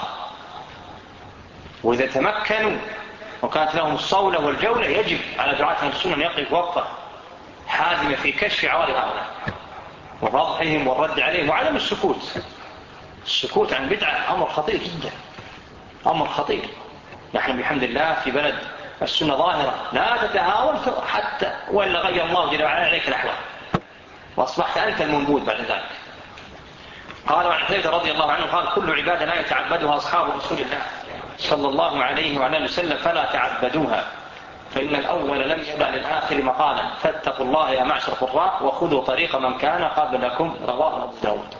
وإذا تمكنوا وكانت لهم الصولة والجولة يجب على دعاة أهل السنة أن يقف وقفة حازمة في كشف عوار هؤلاء وفضحهم والرد عليهم وعدم السكوت. السكوت عن بدعة أمر خطير جدا، أمر خطير. نحن بحمد الله في بلد السنة ظاهرة، لا تتهاون حتى وإلا غير الله جل وعلا عليك الأحوال وأصبحت أنت المنبوذ بعد ذلك. قال عن حذيفة رضي الله عنه قال: كل عبادة لا يتعبدها أصحاب رسول الله صلى الله عليه وعلى اله وسلم فلا تعبدوها، فإن الأول لم يدع للآخر مقالا، فاتقوا الله يا معشر القراء وخذوا طريق من كان قبلكم. رواه أبو داود.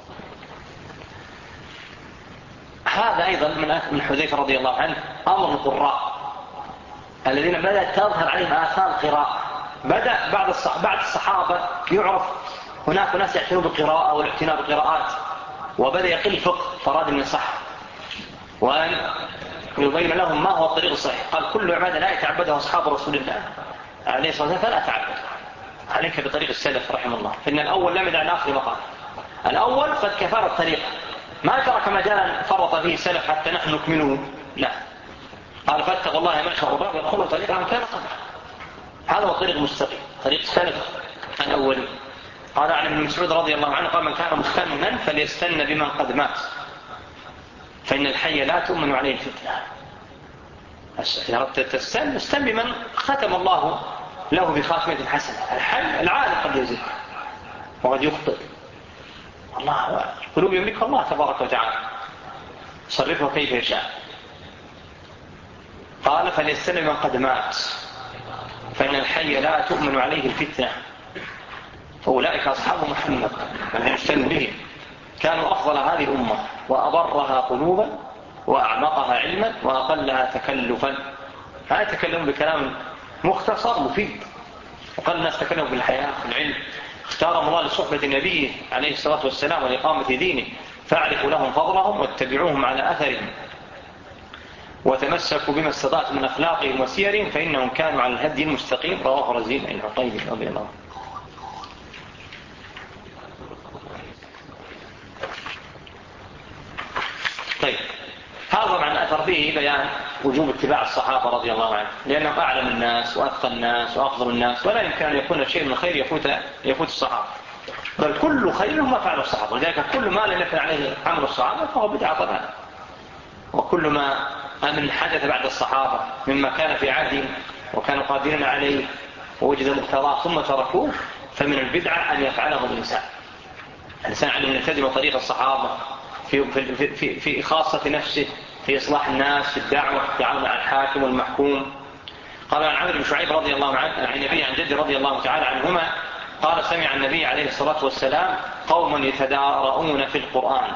هذا أيضا من حذيفة رضي الله عنه أمر القراء الذين بدأت تظهر عليهم آثار القراءة. بدأ بعض بعض الصحابة يعرف هناك ناس يعتنوا بالقراءة والاعتناء بالقراءات، وبدأ يقل فقه فراد من صح، وأن يبين لهم ما هو الطريق الصحيح. قال: كل عبادة لا يتعبدها أصحاب رسول الله عليه الصلاة والسلام فلا تعبد، عليك بطريق السلف رحمه الله، فإن الأول لم يدع الآخر مقام. الأول قد كفر الطريق، ما ترك مجالا فرط فيه السلف حتى نحن نكمله، لا، قال: فاتقوا الله يا معشر القراء وادخلوا طريقا من كان قبل. هذا هو الطريق المستقيم، طريق السلف الأولي. قال عن ابن مسعود رضي الله عنه قال: من كان مستنا فليستن بمن قد مات، فإن الحي لا تؤمن عليه الفتنة. إذا أردت تستن استن بمن ختم الله له بخاتمة حسنة. الحي العالم قد يزيد وقد يخطئ، الله القلوب يملكها الله تبارك وتعالى صرفه كيف يشاء. قال: فليستن بمن قد مات، فإن الحي لا تؤمن عليه الفتنة. فأولئك أصحاب محمد من يستن به كانوا أفضل هذه الأمة وأبرها قلوبا وأعمقها علما وأقلها تكلفا. لا يتكلمون بكلام مختصر مفيد، وقال الناس تكلموا بالحياة والعلم. اختارهم الله لصحبة نبيه عليه الصلاة والسلام ولإقامة دينه، فاعرفوا لهم فضلهم واتبعوهم على أثرهم وتمسكوا بما استطعتم من أخلاقهم وسيرهم، فإنهم كانوا على الهدي المستقيم. رواه رزين العقيلي رضي الله عنه. طيب، هذا طبعا أثر به بيان وجوب اتباع الصحابة رضي الله عنهم، لأنهم أعلم الناس وأتقى الناس وأفضل الناس، ولا يمكن أن يكون شيء من الخير يفوت يفوت الصحابة، بل كل خير ما فعل الصحابة. ولذلك كل ما لم يكن عليه عمل الصحابة فهو بدعة طبعا، وكل ما أمن حدث بعد الصحابة مما كان في عهدهم وكانوا قادرين عليه ووجد مقتضاه ثم تركوه فمن البدعة أن يفعله الإنسان. الإنسان عليه أن يلتزم طريق الصحابة في, في, في, في خاصة نفسه، في إصلاح الناس، في الدعوة، في التعامل مع الحاكم والمحكوم. قال عن عمرو بن شعيب رضي الله عنه عن النبي عن جده رضي الله تعالى عنهما قال: سمع النبي عليه الصلاة والسلام قوم يتدارؤون في القرآن،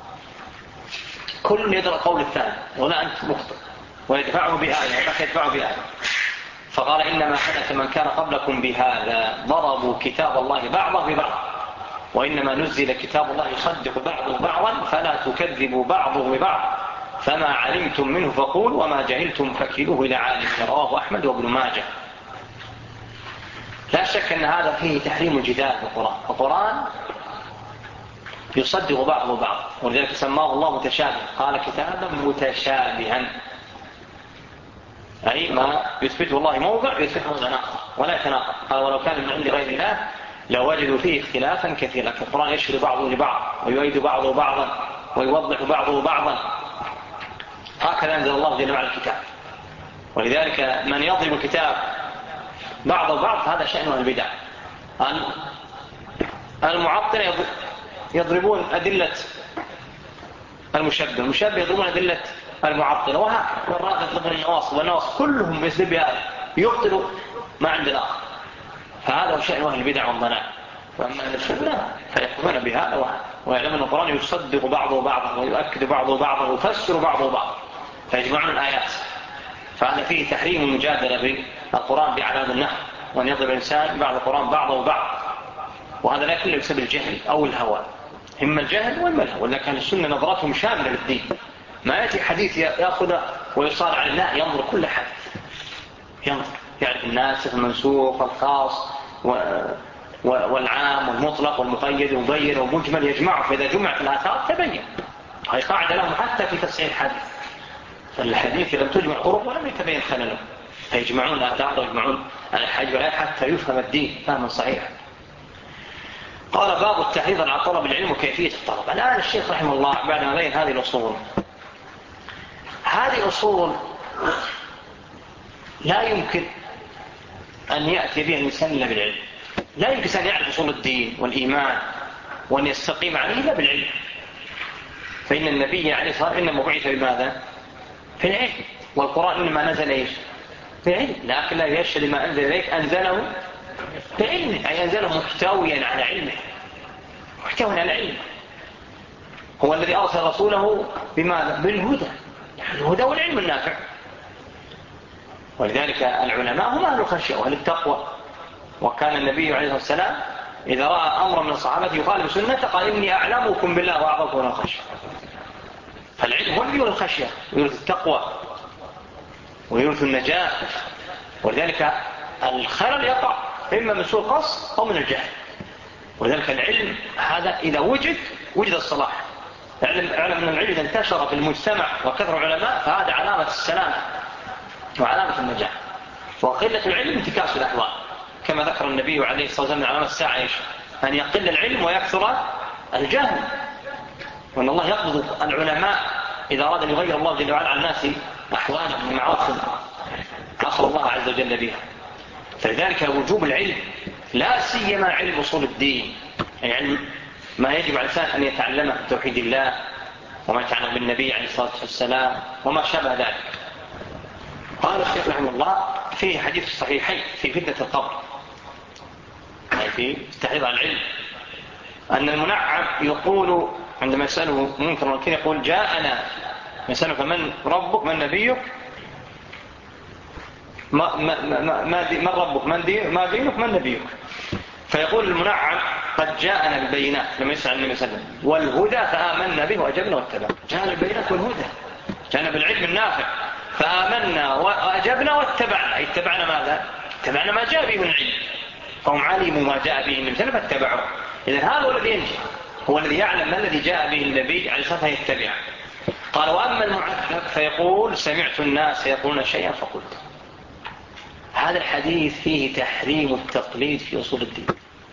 كل يدرأ قول الثاني ولا أنت مخطئ، ويدفعه بآية يدفعه بآية. فقال: إنما حدث من كان قبلكم بهذا، ضربوا كتاب الله بعضه ببعض، وإنما نزل كتاب الله يصدق بعضه بعضا، فلا تكذبوا بعضه ببعض، فما علمتم منه فقولوا وما جهلتم فكلوه إلى عالم. رواه أحمد وابن ماجه. لا شك أن هذا فيه تحريم الجدال في القرآن. القرآن يصدق بعضه بعض، ولذلك سماه الله متشابه، قال: كتابا متشابها، أي ما يثبته الله موضع يثبته موضع آخر ولا يتناقض. قال: ولو كان من عند غير الله لوجدوا فيه اختلافا كثيرا. القرآن يشهر بعضه لبعض ويؤيد بعضه بعضا ويوضح بعضه بعضا، هكذا أنزل الله جل وعلا الكتاب. ولذلك من يضرب الكتاب بعضه بعض هذا شأنه البدع. المعطلة يضربون أدلة المشبه، المشبه يضربون أدلة المعطلة وهكذا، والرافضة من النواصب والنواصب كلهم مثل بهذا يبطلوا ما عند الآخر. فهذا هو شأن أهل البدع والضلال. وأما أهل السنة فيحكمون بهذا وهذا، ويعلمون أن القرآن يصدق بعضه بعضا ويؤكد بعضه بعضا ويفسر بعضه بعضا، فيجمعون الآيات. فهذا فيه تحريم المجادلة بالقرآن بأعلام النحو، وأن يضرب الإنسان بعض القرآن بعضه بعض، وهذا لا يكون بسبب الجهل أو الهوى، إما الجهل وإما الهوى. ولكن أهل السنة نظرتهم شاملة للدين، ما يأتي حديث يأخذ ويصال على الله، ينظر كل حديث، ينظر يعرف الناسخ المنسوخ والخاص والعام والمطلق والمقيد والمبين والمجمل، يجمعه. فإذا جمعت الآثار تبين. هذه قاعدة لهم حتى في تصحيح الحديث، فالحديث لم تجمع طرق ولم يتبين خلله، فيجمعون الآثار ويجمعون الحديث حتى يفهم الدين فهما صحيحا. قال باب التحريض على طلب العلم وكيفية الطلب. الآن الشيخ رحمه الله بعد ما بين هذه الأصول، هذه أصول لا يمكن أن يأتي بها الإنسان إلا بالعلم. لا يمكن أن يعرف أصول الدين والإيمان وأن يستقيم عليه إلا بالعلم. فإن النبي عليه الصلاة والسلام إنما بعث بماذا؟ في العلم. والقرآن إنما نزل إيش؟ في علم. لكن لا يشهد ما أنزل إليك أنزله بعلمه، أي أنزله محتويا على علمه، محتويا على علمه. هو الذي أرسل رسوله بماذا؟ بالهدى، يعني الهدى والعلم النافع. ولذلك العلماء هم أهل الخشية وأهل التقوى. وكان النبي عليه الصلاة والسلام إذا رأى أمر من الصحابة يخالف سنته قال إني أعلمكم بالله وأعظمكم من الخشية. فالعلم هو يورث الخشية ويورث التقوى ويورث النجاة. ولذلك الخلل يقع إما من سوء القصد أو من الجهل. ولذلك العلم هذا إذا وجد وجد الصلاح. اعلم أن العلم إذا انتشر في المجتمع وكثر العلماء فهذا علامة السلامة وعلامة النجاح. وقلة العلم انتكاس الأحوال، كما ذكر النبي عليه الصلاة والسلام علامة الساعة إيش؟ أن يقل العلم ويكثر الجهل. وأن الله يقبض العلماء إذا أراد أن يغير الله جل وعلا على الناس أحوالهم ومعاصم عصر الله عز وجل بها. فلذلك وجوب العلم، لا سيما علم أصول الدين، يعني علم ما يجب على الإنسان أن يتعلمه في توحيد الله وما يتعلم بالنبي عليه الصلاة والسلام وما شابه ذلك. قال الشيخ رحمه الله فيه حديث الصحيحين في فتنة القبر، يعني في التحريض على العلم، أن المنعم يقول عندما يسأله منكر ونكير يقول جاءنا، يسألك من ربك من نبيك ما ما ما ما من ربك من دين ما دينك من نبيك، فيقول المنعم قد جاءنا بالبينات لما يسأل النبي صلى الله عليه وسلم والهدى فآمنا به وأجبنا واتبعنا. جاءنا بالبينات والهدى، جاءنا بالعلم النافع فآمنا وأجبنا واتبعنا، أي اتبعنا ماذا؟ اتبعنا ما جاء به من العلم، فهم علموا ما جاء به النبي فاتبعوا. إذن هذا هو الذي ينجي، هو الذي يعلم ما الذي جاء به النبي عليه الصلاة والسلام يتبعه. قال وأما المعذب فيقول سمعت الناس يقولون شيئا فقلت. هذا الحديث فيه تحريم التقليد في أصول الدين.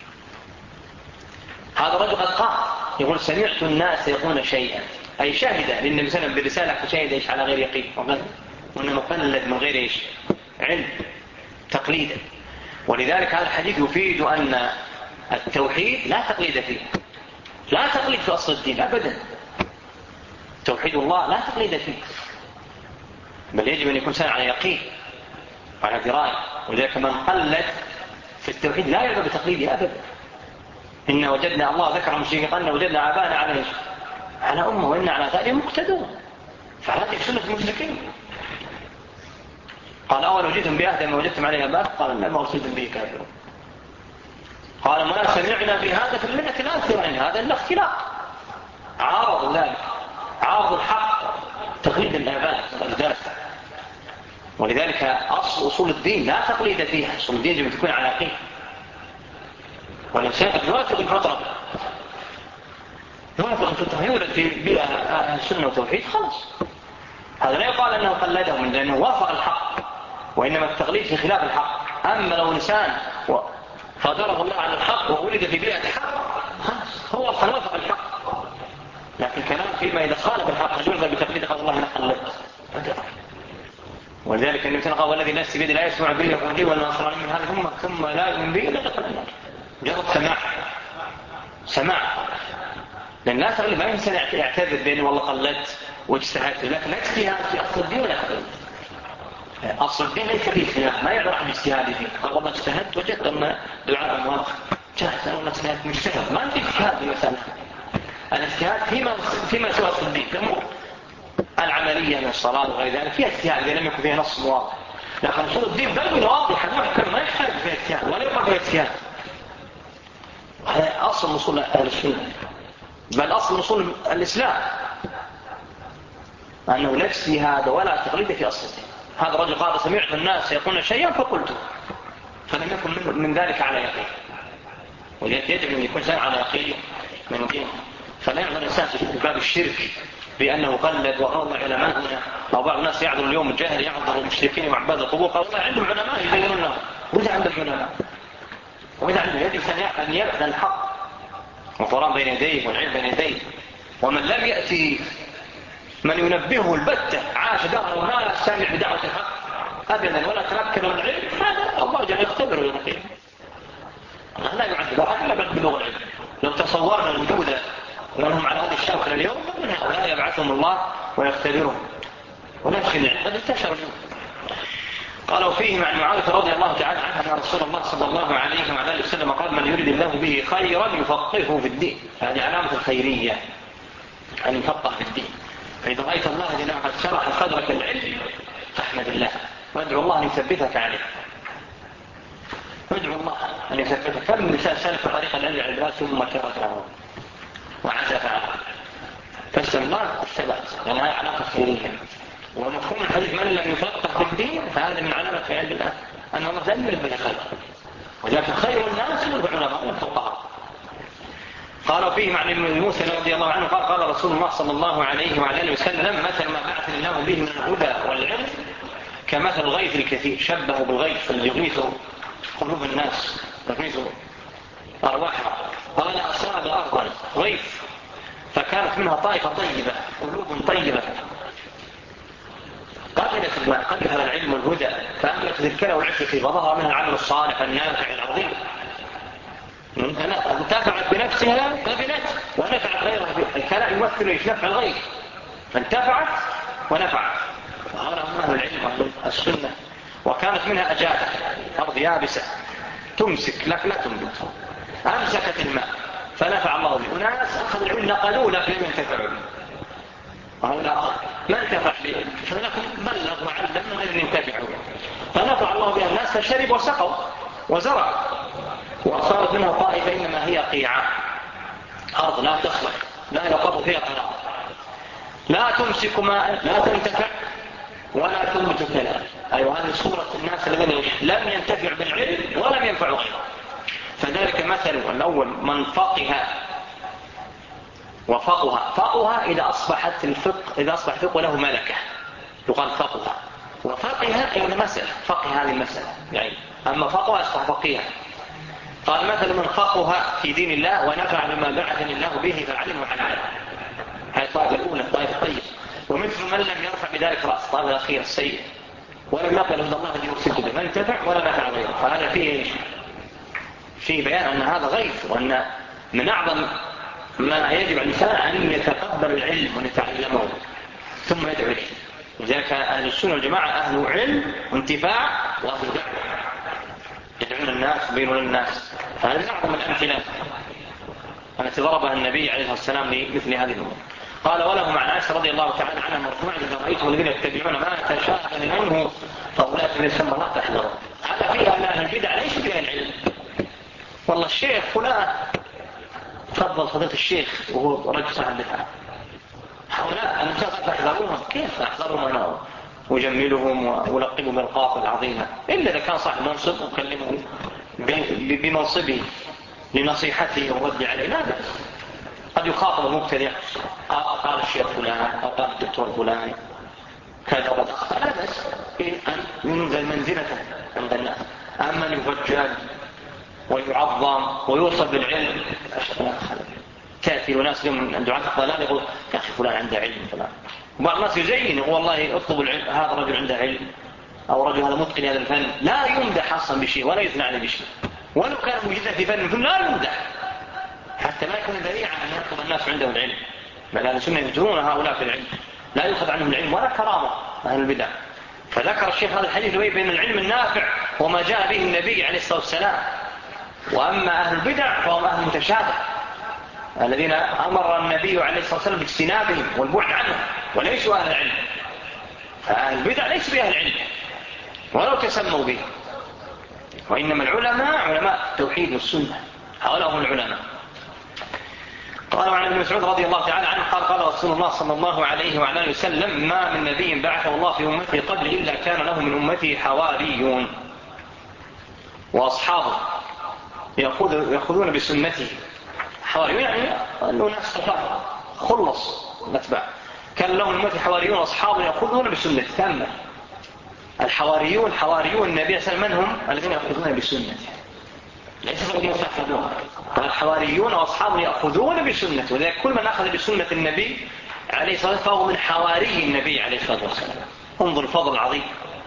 هذا الرجل قد قال يقول سمعت الناس يقولون شيئا، أي شاهد للنبي صلى الله عليه وسلم برسالة فشاهد إيش على غير يقين، وأنه مقلد من غير إيش علم تقليدا. ولذلك هذا الحديث يفيد أن التوحيد لا تقليد فيه، لا تقليد في أصل الدين أبدا. توحيد الله لا تقليد فيه، بل يجب أن يكون سنة على يقين وعلى دراية. ولذلك من قلد في التوحيد لا يرغب بتقليده أبدا. إن وجدنا الله ذكر المشركين قالنا وجدنا آباءنا على إيش؟ على أمه وإن على ذلك مقتدون. فهذه سنة المشركين. قال أول وجدتم بأهدى ما وجدتم عليها آباء قال ما أرسلتم به كافرون. قال ما سمعنا بهذا في الملة الآخرة، يعني هذا الاختلاف عارض ذلك، عارض الحق تقليد الآباء والأجداد. ولذلك أصل أصول الدين لا تقليد فيها، أصول الدين يجب أن تكون على يقين. والإنسان يوافق الفطرة، يوافق الفطرة يولد في بيئة السنة والتوحيد خلاص. هذا لا يقال أنه قلدهم لأنه وافق الحق، وإنما التقليد في خلاف الحق. أما لو إنسان فضره الله على الحق وولد في بيئة الحق هو وافق الحق، لكن كلام فيما إذا خالف الحق يلغى بتقليد قال الله أنا قلدت. ولذلك النبي صلى الله عليه وسلم والذي نفسي بيده لا يسمع به اليهودي والنصراني من هذه الأمة ثم لا يؤمن به إلا دخل النار. جرب سماع سماع، لأن لا تغلب ما يمكن يعتذر بيني والله قلدت واجتهدت، لكن اجتهاد في أصل الدين ولا أخذ أصل الدين ليس فيه خلاف، ما يعبر عن اجتهادي فيه. قال والله اجتهدت وجدت أن دعاء الموافق جاهز، أنا والله اجتهدت مجتهد، ما في اجتهاد في المسألة. الاجتهاد فيما فيما سوى أصل الدين، الأمور العملية من الصلاة وغير ذلك فيها اجتهاد إذا لم يكن فيها نص واضح، لكن أصول الدين بل واضحة محكمة ما يحتاج فيها اجتهاد ولا يبقى فيها اجتهاد. هذا أصل أصول أهل السنة، بل أصل أصول الإسلام أنه لا اجتهاد ولا تقليد في أصل الدين. هذا الرجل قال سمعت الناس يقولون شيئا فقلته، فلم يكن من ذلك على يقين، ولذلك يجب أن يكون على يقين من دينه. فلا يعذر الإنسان في باب الشرك بأنه قلد وغض علماءنا، أو بعض الناس يعذر اليوم الجاهل يعذر المشركين وعباد القبور، قال والله عندهم علماء يبينون لهم، وإذا عندهم علماء وإذا عندهم يجب أن يأخذ الحق والقرآن بين يديه والعلم بين يديه. ومن لم يأتي من ينبهه البتة عاش دهره وما سامع بدعوة الحق أبدا ولا تمكن من العلم، هذا الله جل يختبره يوم القيامة. الله لا يعذب أحد إلا بلوغ العلم. لو تصورنا الوجود وهم على هذه الشوكة اليوم من هؤلاء يبعثهم الله ويختبرهم، ونفس العلم قد انتشر اليوم. قالوا فيه عن معاوية رضي الله تعالى عنه أن رسول الله صلى الله عليه وعلى آله وسلم قال من يريد الله به خيرا يفقهه في الدين. هذه علامة الخيرية أن يفقه في الدين. فإذا رأيت الله جل وعلا قد شرح صدرك العلم فاحمد الله وادعو الله أن يثبتك عليه، وادعو الله أن يثبتك. كم من سلف طريق العلم على الناس ثم تركه وعزف عنه، فاسأل الله الثبات، لأنها علاقة خيرية. ومفهوم الحديث من لم يفقه في الدين فهذا من علامة في علم الله أن الله لم يلبس خير، ولكن خير الناس هم العلماء والفقهاء. قالوا فيه مع ابن موسى رضي الله عنه قال قال رسول الله صلى الله عليه وعلى اله وسلم مثل ما بعث الله به من الهدى والعلم كمثل الغيث الكثير، شبه بالغيث الذي يغيث قلوب الناس يغيث أرواحها. قال أصاب أرضا غيث فكانت منها طائفة طيبة قلوب طيبة قبلت الماء قبلها العلم والهدى فأملت الكلى والعفة وظهر منها العمل الصالح النافع العظيم، انتفعت بنفسها قبلت ونفعت غيرها. الكلام يمثل ايش؟ نفع الغير، فانتفعت ونفعت. وهذا هم اهل العلم واهل السنه. وكانت منها اجاده ارض يابسه تمسك لك لا تنبت، امسكت الماء فنفع الله به. وناس اخذوا العلم نقلوا لك لم ينتفعوا به، وهؤلاء ما انتفع به فلكن بلغ وعلم غير ينتفعوا به، فنفع الله بها الناس فشرب وسقوا وزرع. وصارت منها طائفة إنما هي قيعة أرض لا تصلح لا يقض فيها قرار، لا تمسك ماء لا تنتفع ولا تنبت كلام. أيوة هذه صورة الناس الذين لم ينتفع بالعلم ولم ينفعوا غيره. فذلك مثل الأول من فقه وفقها. فقها إذا أصبحت الفقه إذا أصبح الفقه له ملكة يقال فقها، وفقها أي مسألة فقه هذه المسألة يعني. أما فقها أصبح فقيها. قال مثل من فقه في دين الله ونفع بما بعثني الله به فعلم وعلم. هذه الطائفة الأولى الطائفة الطيبة. ومثل من لم يرفع بذلك رأس الطائفة الأخيرة السيء ولم يقل هدى الله الذي يرسلت به، ما انتفع ولا نفع غيره. فهذا فيه فيه بيان أن هذا غيث، وأن من أعظم ما يجب على الإنسان أن يتقبل العلم ويتعلمه ثم يدعو إليه. لذلك أهل السنة والجماعة أهل علم وانتفاع وأهل دعوة، يدعون الناس ويبينون للناس. فهذا من أعظم الأمثلة التي ضربها النبي عليه الصلاة والسلام لمثل هذه الأمور. قال وله مع عائشة رضي الله تعالى عنها مرفوعا إذا رأيتم الذين يتبعون ما تشاء منه فأولئك الذين سمى الله تحذروا. هذا فيها أن أهل البدع ليس فيها العلم. والله الشيخ فلان تفضل فضيلة الشيخ وهو رجل صاحب بدعة، هؤلاء أن تحذرونهم. كيف أحذرهم أنا وجملهم ولقبهم بالقاف العظيمة إلا إذا كان صاحب منصب وكلمه بمنصبه لنصيحته والرد عليه لا بأس. قد يخاطب المبتدع قال الشيخ فلان أو قال الدكتور فلان كذا وكذا لا بأس أن ينزل منزلته عند الناس. أما أن يفجر ويعظم ويوصف بالعلم تأتي وناس من دعاة الضلال يقول يا أخي فلان عنده علم فلان. وبعض الناس يزين والله اطلب العلم، هذا رجل عنده علم أو رجل هذا متقن هذا الفن، لا يمدح أصلا بشيء ولا يثنى عليه بشيء، ولو كان موجودا في فن لا يمدح حتى ما يكون ذريعا أن يطلب الناس عنده العلم. بل أهل السنة يهجرون هؤلاء في العلم لا يؤخذ عنهم العلم ولا كرامة أهل البدع. فذكر الشيخ هذا الحديث بين العلم النافع وما جاء به النبي عليه الصلاة والسلام. وأما أهل البدع فهم أهل متشابه الذين أمر النبي عليه الصلاة والسلام باجتنابهم والبعد عنهم وليسوا أهل العلم. فأهل البدع ليسوا بأهل العلم ولو تسموا به، وإنما العلماء علماء التوحيد والسنة، هؤلاء هم العلماء. قال عن ابن مسعود رضي الله تعالى عنه قال قال رسول الله صلى الله عليه وعلى آله وسلم: ما من نبي بعثه الله في أمته قبل إلا كان له من أمته حواريون وأصحابه يأخذون بسنته. حواريون يعني أنه ناس خلص الأتباع. كان لهم من أمته حواريون وأصحابه يأخذون بسنته. تأمل الحواريون حواريون النبي صلى الله عليه وسلم من هم؟ الذين يأخذون بسنته، ليس الذين يتأخذون. الحواريون وأصحابه يأخذون بسنته، وذلك كل من أخذ بسنة النبي عليه الصلاة والسلام فهو من حواري النبي عليه الصلاة والسلام. انظر الفضل العظيم.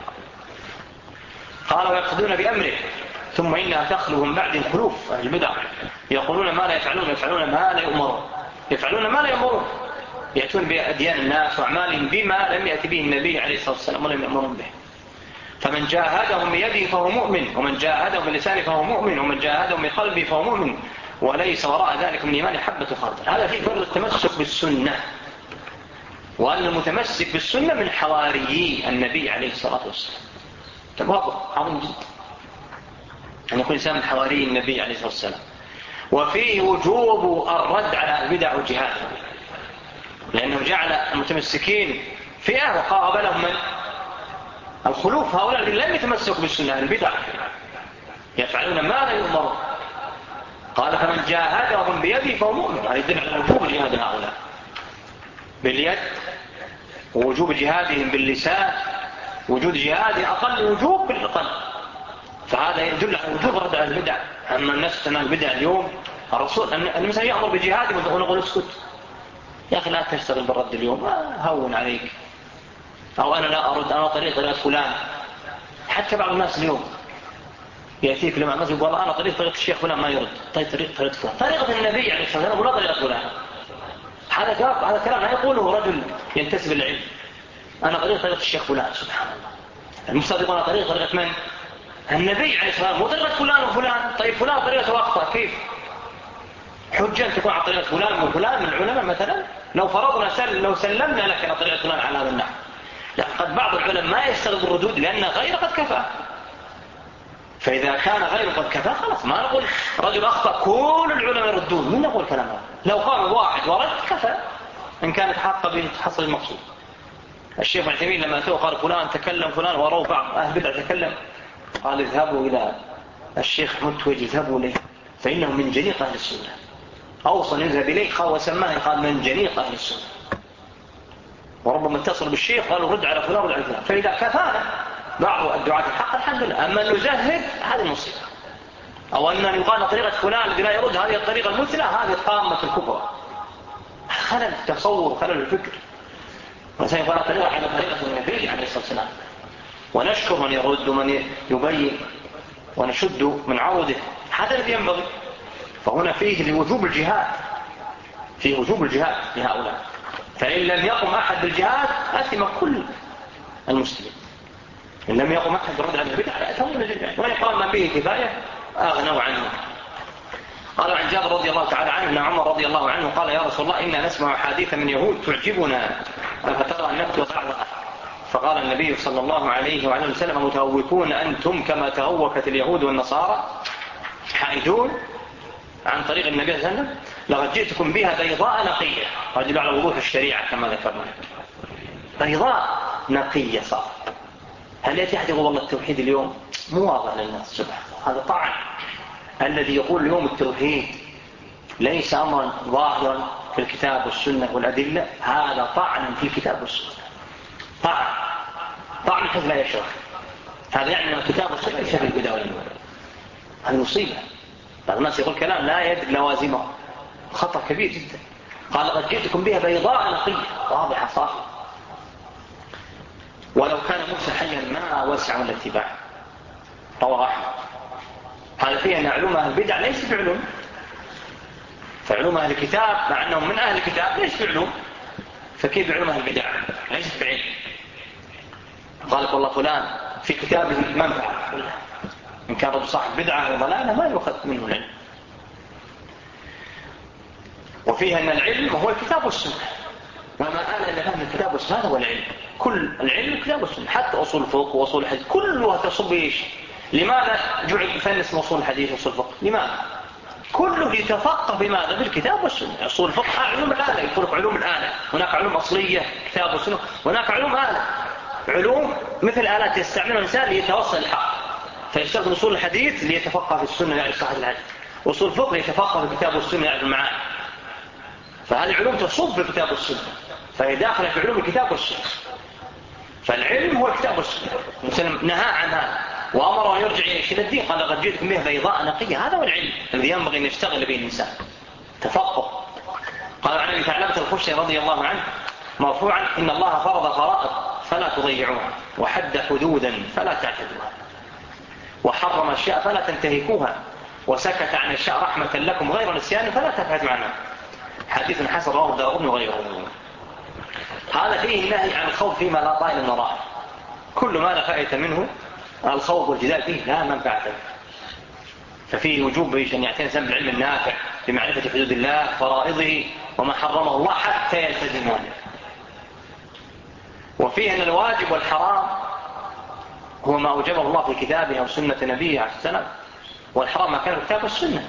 قال: ويأخذون بأمره ثم إنها تخلوهم بعد الخلوف. أهل البدع يقولون ما لا يفعلون، يفعلون ما لا يؤمرون، يفعلون ما لا يؤمرون، يأتون بأديان الناس وأعمالهم بما لم يأتي به النبي عليه الصلاة والسلام ولم يأمرون به. فمن جاهدهم بيده فهو مؤمن، ومن جاهدهم بلسانه فهو مؤمن، ومن جاهدهم بقلبه فهو مؤمن، وليس وراء ذلك من إيمان حبة خردل. هذا فيه فرض التمسك بالسنة، وأن المتمسك بالسنة من حواريي النبي عليه الصلاة والسلام. تواضع عظيم جدا أن يكون إنسان من حواري النبي عليه الصلاة والسلام. وفيه وجوب الرد على البدع والجهاد، لأنه جعل المتمسكين فئة وقابلهم من الخلوف، هؤلاء الذين لم يتمسكوا بالسنة البدع يفعلون ما لا يؤمرون. قال: فمن جاهدهم بيده فهو مؤمن. هذا يدل على وجوب جهاد هؤلاء باليد، ووجوب جهادهم باللسان، وجود جهاد أقل وجوب بالقلب. فهذا يدل على وجوب رد على البدع. أما الناس تنال البدع اليوم، الرسول المسلم يأمر بجهادهم ونقول اسكت يا أخي لا تشتغل بالرد اليوم، هون عليك، أو أنا لا أرد، أنا طريق طريقة فلان. حتى بعض الناس اليوم يأتيك لما الناس يقول أنا طريق طريقة الشيخ فلان ما يرد، طيب طريق طريقة فلان، طريقة النبي عليه الصلاة والسلام ولا طريقة فلان. هذا كلام هذا كلام لا يقوله رجل ينتسب للعلم. أنا طريق طريقة الشيخ فلان، سبحان الله. المفترض يقول أنا طريق طريقة من؟ النبي عليه الصلاة والسلام، مو طريقة فلان وفلان. طيب فلان طريقة واقفة، كيف حجة تكون على طريقة فلان وفلان من العلماء مثلا؟ لو فرضنا سل لو سلمنا لك على طريقة فلان على هذا النحو، لا، قد بعض العلماء ما يستغرب الردود لأن غير قد كفى. فإذا كان غير قد كفى خلاص ما نقول رجل أخطأ كل العلماء يردون، من نقول كلام هذا؟ لو قام واحد ورد كفى إن كانت حقا بتحصل المقصود. الشيخ ابن تيمية لما أتوه قال فلان تكلم فلان، وروى بعض أهل بدع تكلم، قال اذهبوا إلى الشيخ متوج، اذهبوا إليه فإنه من جنيق أهل السنة. أوصل يذهب إليه قال وسماه قال من جنيق أهل السنة. وربما اتصل بالشيخ قالوا رد على فلان ورد على فلان. فإذا كفانا بعض الدعاة الحق الحمد لله. أما أن نزهد هذه المصيبة، أو أن يقال طريقة فلان الذي لا يرد هذه الطريقة المثلى، هذه قامة الكبرى، خلل التصور وخلل الفكر. وسيقال طريقة على طريقة النبي عليه الصلاة والسلام، ونشكر من يرد ومن يبين ونشد من عوده، هذا الذي ينبغي. فهنا فيه لوجوب الجهاد، فيه وجوب الجهاد لهؤلاء. فإن لم يقم أحد بالجهاد أثم كل المسلمين. إن لم يقم أحد بالرد على البدع أثمون جميعا، وإن قام من به كفاية أغنوا عنه. قال عن جابر رضي الله تعالى عنه أن عمر رضي الله عنه قال: يا رسول الله إنا نسمع حديثا من يهود تعجبنا فترى أن نكتب بعضها. فقال النبي صلى الله عليه وعلى وسلم: متهوكون أنتم كما تهوكت اليهود والنصارى، حائدون عن طريق النبي صلى الله عليه وسلم، لقد جئتكم بها بيضاء نقية. رجل على وضوح الشريعة كما ذكرنا، بيضاء نقية صار. هل يأتي أحد يقول والله التوحيد اليوم مو واضح للناس؟ سبحان الله، هذا طعن. الذي يقول اليوم التوحيد ليس أمرا ظاهرا في الكتاب والسنة والأدلة، هذا طعن في الكتاب والسنة، طعن طعن حيث لا يشرع. هذا يعني أن الكتاب والسنة ليس في البدع والنهي. هذه مصيبة. بعض الناس يقول كلام لا يدرك لوازمه، خطر كبير جدا. قال: قد جئتكم بها بيضاء نقية واضحة صافية. ولو كان موسى حيا ما وسع الاتباع. رواه أحمد. هذا فيه أن علوم أهل البدع ليس بعلوم، فعلوم أهل الكتاب مع أنهم من أهل الكتاب ليس بعلوم، فكيف بعلوم أهل البدع؟ ليست بعلم. قال والله فلان في كتابه منفعة، إن كان رجل صاحب بدعة وضلالة ما يؤخذ منه العلم. وفيها أن العلم هو الكتاب والسنة، وما آل إلا فهم الكتاب والسنة هو العلم. كل العلم الكتاب والسنة، حتى أصول الفقه وأصول الحديث كلها تصب إيش؟ لماذا جعل فن اسمه أصول الحديث وأصول الفقه؟ لماذا؟ كله يتفقه بماذا؟ بالكتاب والسنة. أصول الفقه علوم الآلة، يقول لك علوم الآلة، هناك علوم أصلية كتاب والسنة، هناك علوم آلة، علوم مثل آلات يستعملها الإنسان ليتوصل الحق، فيستخدم أصول الحديث ليتفقه في السنة يعني صحة الحديث، أصول الفقه يتفقه في الكتاب والسنة يعني المعاني. فهذه علوم تصب في الكتاب والسنة، فهي داخلة في علوم الكتاب والسنة. فالعلم هو الكتاب والسنة. المسلم نهى عن هذا وأمره أن يرجع إلى الدين، قال قد جئتكم به بيضاء نقية. هذا هو العلم الذي ينبغي أن يشتغل به الإنسان، تفقه. قال عن أبي ثعلبة الخشني رضي الله عنه مرفوعا: إن الله فرض فرائض فلا تضيعوها، وحد حدودا فلا تعتدوها، وحرم أشياء فلا تنتهكوها، وسكت عن أشياء رحمة لكم غير نسيان فلا تبحثوا عنها. حديث حسن رواه الدارقطني وغيره. هذا فيه نهي عن الخوض فيما لا طائل من ورائه. كل ما لا فائدة منه الخوض والجدال فيه لا منفعة. ففيه وجوب أن يعتني الإنسان بالعلم النافع بمعرفة حدود الله فرائضه وما حرمه الله حتى يلتزم ذلك. وفيه أن الواجب والحرام هو ما أوجبه الله في كتابه أو سنة نبيه عليه السلام، والحرام ما كان في الكتاب والسنة.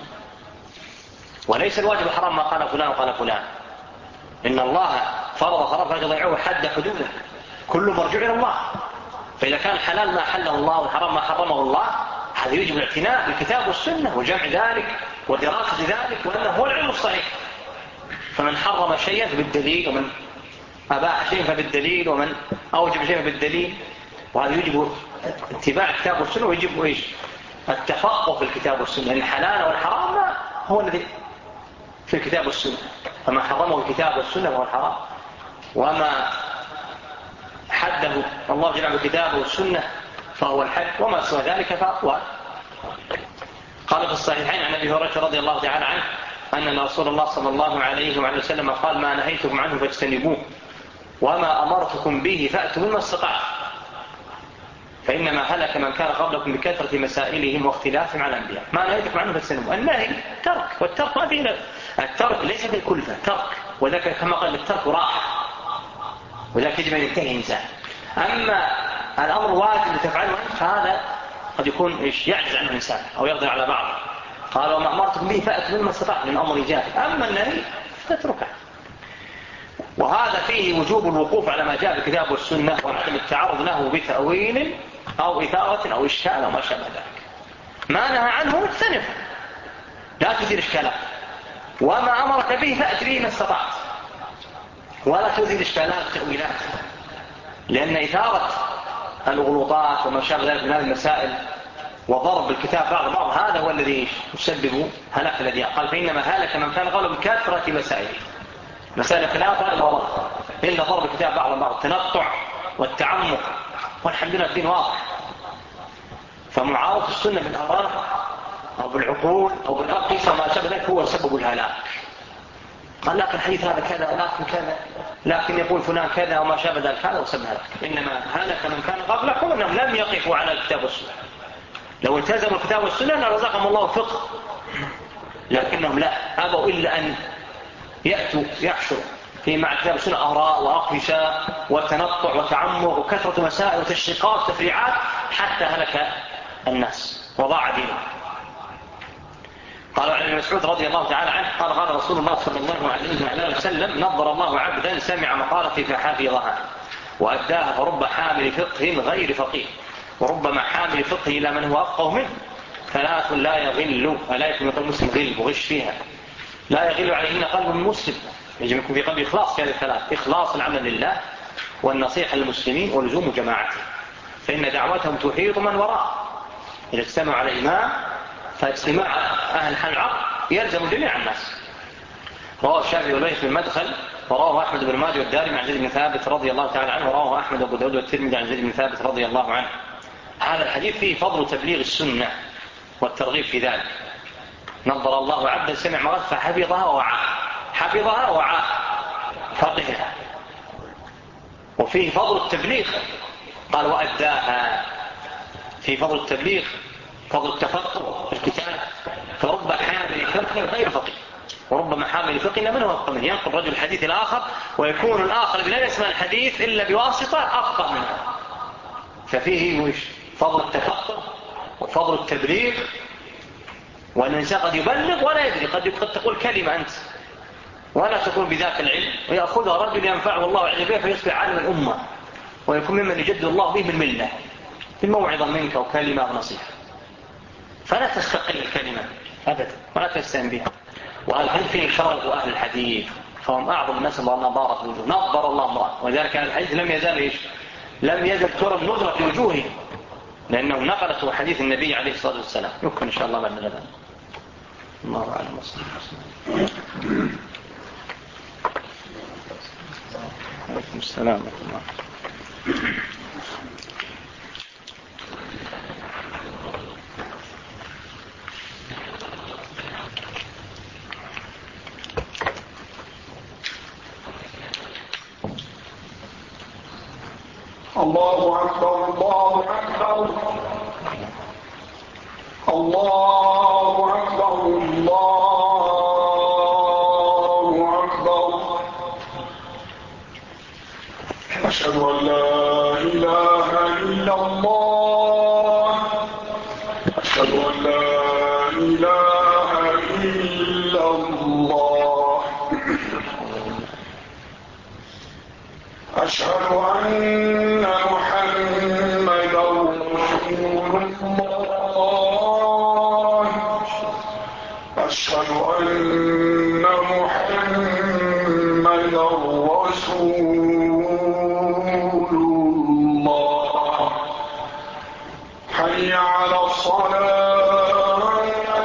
وليس الواجب والحرام ما قال فلان وقال فلان. إن الله فرض فرض فلا تضيعوه حد حدوده، كل مرجوع إلى الله. فإذا كان الحلال ما حله الله والحرام ما حرمه الله، هذا يجب الاعتناء بالكتاب والسنة وجمع ذلك ودراسة ذلك، وأنه هو العلم الصحيح. فمن حرم شيئا فبالدليل، ومن أباح شيئا فبالدليل، ومن أوجب شيئا فبالدليل. وهذا يجب اتباع الكتاب والسنة، ويجب إيش؟ التفقه في الكتاب والسنة، لأن الحلال والحرام هو الذي في الكتاب والسنة. فما حرمه الكتاب والسنة هو الحرام، وما حده الله جل وعلا بالكتاب والسنة فهو الحد، وما سوى ذلك فأقوال. قال في الصحيحين عن أبي هريرة رضي الله تعالى عنه أن رسول الله صلى الله عليه وعلى وسلم قال: ما نهيتكم عنه فاجتنبوه، وما أمرتكم به فأتوا مما استطعتم، فإنما هلك من كان قبلكم بكثرة مسائلهم واختلافهم على الأنبياء. ما نهيتكم عنه فاجتنبوه، النهي ترك، والترك ما فيه، الترك ليس بالكلفة، ترك، وذلك كما قال الترك راحة، وذلك يجب أن ينتهي الإنسان. أما الأمر واجب لتفعله أنت، فهذا قد يكون إيش يعجز عنه الإنسان أو يقدر على بعضه. قال: وما أمرتكم به فأتوا مما استطعتم من أمر إيجابي، أما النهي فتركه. وهذا فيه وجوب الوقوف على ما جاء بالكتاب والسنة، وعدم التعرض له بتأويل أو إثارة أو إشكال أو ما شابه ذلك. ما نهى عنه اجتنبه، لا تثير إشكالات. وما أمرك به فأت به ما استطعت، ولا تثير إشكالات تأويلات، لأن إثارة الغلوطات وما شابه ذلك من هذه المسائل وضرب الكتاب بعض بعض هذا هو الذي يسبب هلاك الأديان. قال: فإنما هلك من كان قبله بكثرة مسائل، مسائل خلافة الوضع إلا ضرب الكتاب بعض بعض، التنطع والتعمق. والحمد لله الدين واضح. فمعارضة السنة بالآراء أو بالعقول أو بالأقيسة وما شابه ذلك هو سبب الهلاك. قال: لكن الحديث هذا كذا، لكن كذا، لكن يقول فلان كذا وما شابه ذلك، هذا هو سبب الهلاك. إنما هلك من كان قبلكم أنهم لم يقفوا على الكتاب والسنة. لو التزموا الكتاب والسنة لرزقهم الله فقه، لكنهم لا أبوا إلا أن يأتوا يحشروا في مع الكتاب والسنة آراء وأقيسة وتنطع وتعمق وكثرة مسائل وتشريقات وتفريعات حتى هلك الناس وضاع دينهم. قال عن ابن مسعود رضي الله تعالى عنه قال: قال رسول الله صلى الله عليه وسلم: نظر الله عبدا سمع مقالتي فحفظها وأداها، فرب حامل فقه غير فقيه، وربما حامل فقه إلى من هو أفقه منه. ثلاث لا يغل، ألا يكون قلب مسلم غل وغش فيها، لا يغل عليهن قلب مسلم. يجب يكون في قلب إخلاص في هذه الثلاث: إخلاص العمل لله، والنصيحة للمسلمين، ولزوم جماعته، فإن دعوتهم تحيط من وراء. إذا اجتمعوا على إمام فاجتماع أهل حل العقل يلزم جميع الناس. رواه الشافعي والبيهقي في المدخل، ورواه أحمد بن ماجه والدارمي عن زيد بن ثابت رضي الله تعالى عنه، ورواه أحمد وأبو داود والترمذي عن زيد بن ثابت رضي الله عنه. هذا الحديث فيه فضل تبليغ السنة والترغيب في ذلك. نظر الله عبدا سمع مقالة فحفظها ووعاها، حفظها ووعاها، فقهها. وفيه فضل التبليغ، قال وأداها، في فضل التبليغ، فضل التفقه في الكتاب، فرب حامل فقه غير فقيه، وربما حامل فقه من هو أفقه منه، ينقل رجل الحديث الآخر ويكون الآخر لا يسمع الحديث إلا بواسطة أفقه منه. ففيه وش فضل التفقه وفضل التبليغ، وأن الإنسان قد يبلغ ولا يدري، قد تقول كلمة أنت ولا تكون بذاك العلم، ويأخذها رجل ينفعه الله عز وجل فيصبح عالم الأمة، ويكون ممن يجدد الله به بالملة بالموعظة منك وكلمة ونصيحة. فلا تستقل الكلمة أبدا ولا تستهن بها. والحديث فيه شرف أهل الحديث، فهم أعظم الناس الله نظارة في وجوه، نظر الله امرأ، وذلك أهل الحديث لم يزال إيش؟ لم يزل ترى النظرة في وجوههم، لأنه نقلته حديث النبي عليه الصلاة والسلام. يمكن إن شاء الله بعد الغد. الله أعلم. عليكم السلام ورحمة الله. الله أكبر الله أكبر الله أكبر الله أكبر. أشهد أن لا إله إلا الله أشهد أن لا إله إلا الله أشهد أن محمدا رسول الله أشهد أن محمدا رسول الله. حي على الصلاة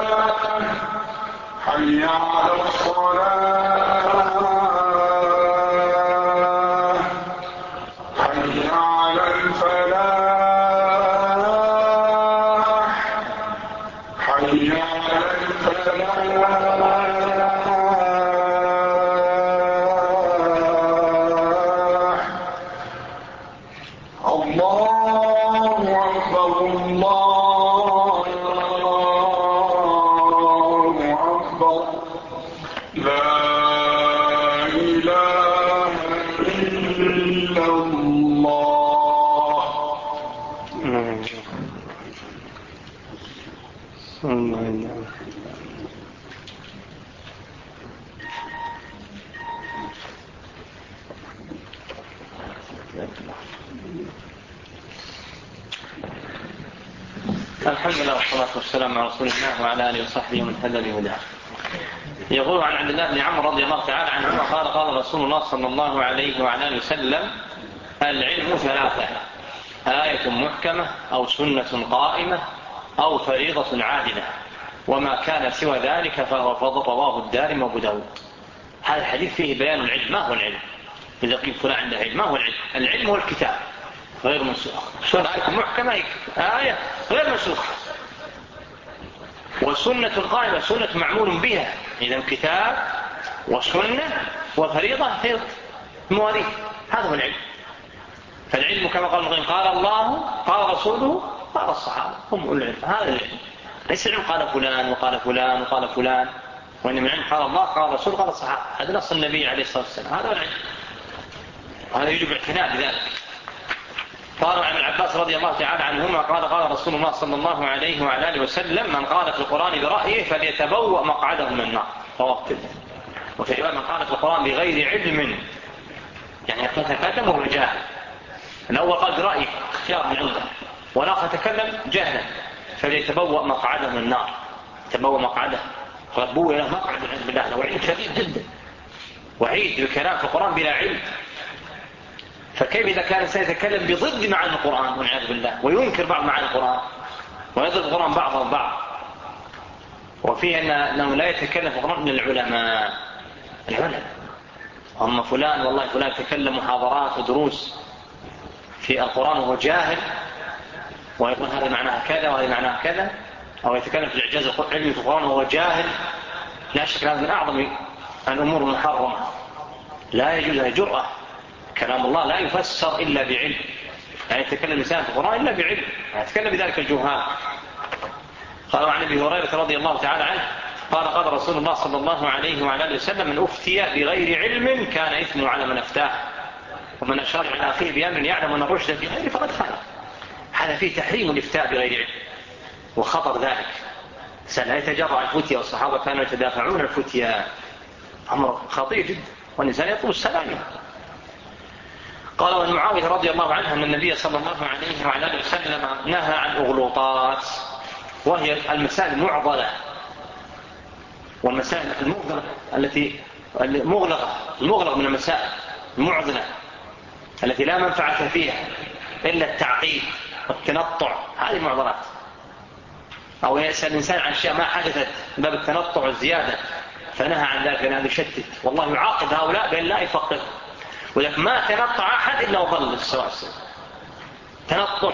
حي على الصلاة حي على الفلاح حي على الفلاح. الله أكبر الله أكبر. لا إله إلا الله. الحمد لله والصلاة والسلام على رسول الله وعلى آله وصحبه ومن اهتدى بهداه. يقول عن عبد الله بن عمرو رضي الله تعالى عنهما قال قال رسول الله صلى الله عليه وعلى آله وسلم: العلم ثلاثة: آية محكمة أو سنة قائمة أو فريضة عادلة، وما كان سوى ذلك فهو فضل. رواه الدارمي وابو داود. هذا الحديث فيه بيان العلم. ما هو العلم؟ إذا قيل فلان عنده علم، ما هو العلم؟ العلم هو الكتاب غير منسوخ، آية محكمة آية غير منسوخة، وسنة قائمة سنة معمول بها، إذا كتاب وسنة وفريضة فريضة مواريث. هذا هو العلم. فالعلم كما قال المغني قال الله قال رسوله قال الصحابة هم أولو العلم. هذا العلم، ليس العلم قال فلان وقال فلان وقال فلان، وإنما العلم قال الله قال رسوله قال الصحابة. هذا نص النبي عليه الصلاة والسلام. هذا هو العلم، وهذا يجب اعتناء بذلك. قال عن العباس رضي الله تعالى عنهما قال قال رسول الله صلى الله عليه وعلى آله وسلم: من قال في القرآن برأيه فليتبوأ مقعده من النار. رواه الترمذي. وفي رواية: من قال في القرآن بغير علم، يعني يتكلم وهو جاهل. الأول قال برأيه اختيار من عنده، والآخر تكلم جهلا فليتبوأ مقعده من النار. تبوأ مقعده، قد بوء له مقعد والعياذ بالله، له وعيد شديد جدا، وعيد بالكلام في القرآن بلا علم. فكيف إذا كان سيتكلم بضد معاني القرآن والعياذ بالله، وينكر بعض معاني القرآن ويضرب القرآن بعضه بعض. وفيه أنه لا يتكلم في القرآن من العلماء. العلماء هم فلان، والله فلان تكلم محاضرات ودروس في القرآن وهو جاهل، ويقول هذا معناها كذا وهذا معناها كذا، أو يتكلم في الإعجاز العلمي في القرآن وهو جاهل. لا شك هذا من أعظم الأمور المحرمة، لا يجوز له جرأة كلام الله لا يفسر إلا بعلم، يعني يتكلم الإنسان في القرآن إلا بعلم، يعني يتكلم بذلك الجهال. قال عن أبي هريرة رضي الله تعالى عنه قال قال رسول الله صلى الله عليه وعلى آله وسلم: من أفتي بغير علم كان إثمه على من أفتاه، ومن أشار على أخيه بأمر يعلم أن الرشد في غيره فقد خالف. هذا فيه تحريم الإفتاء بغير علم وخطر ذلك. لا يتجرع الفتية، والصحابة كانوا يتدافعون الفتية، أمر خطير جدا، والإنسان يطلب السلام. قال وعن معاوية رضي الله عنه أن النبي صلى الله عليه وعلى آله وسلم نهى عن أغلوطات، وهي المسائل المعضلة والمسائل المغلقة التي المغلقة المغلق من المسائل المعضلة التي لا منفعة فيها إلا التعقيد والتنطع، هذه المعضلات. أو يسأل الإنسان عن أشياء ما حدثت باب التنطع والزيادة فنهى عن ذلك، لأن هذا يشتت، والله يعاقب هؤلاء بأن لا يفقه. ولكن ما تنطع أحد إلا وضل السواسل. تنطع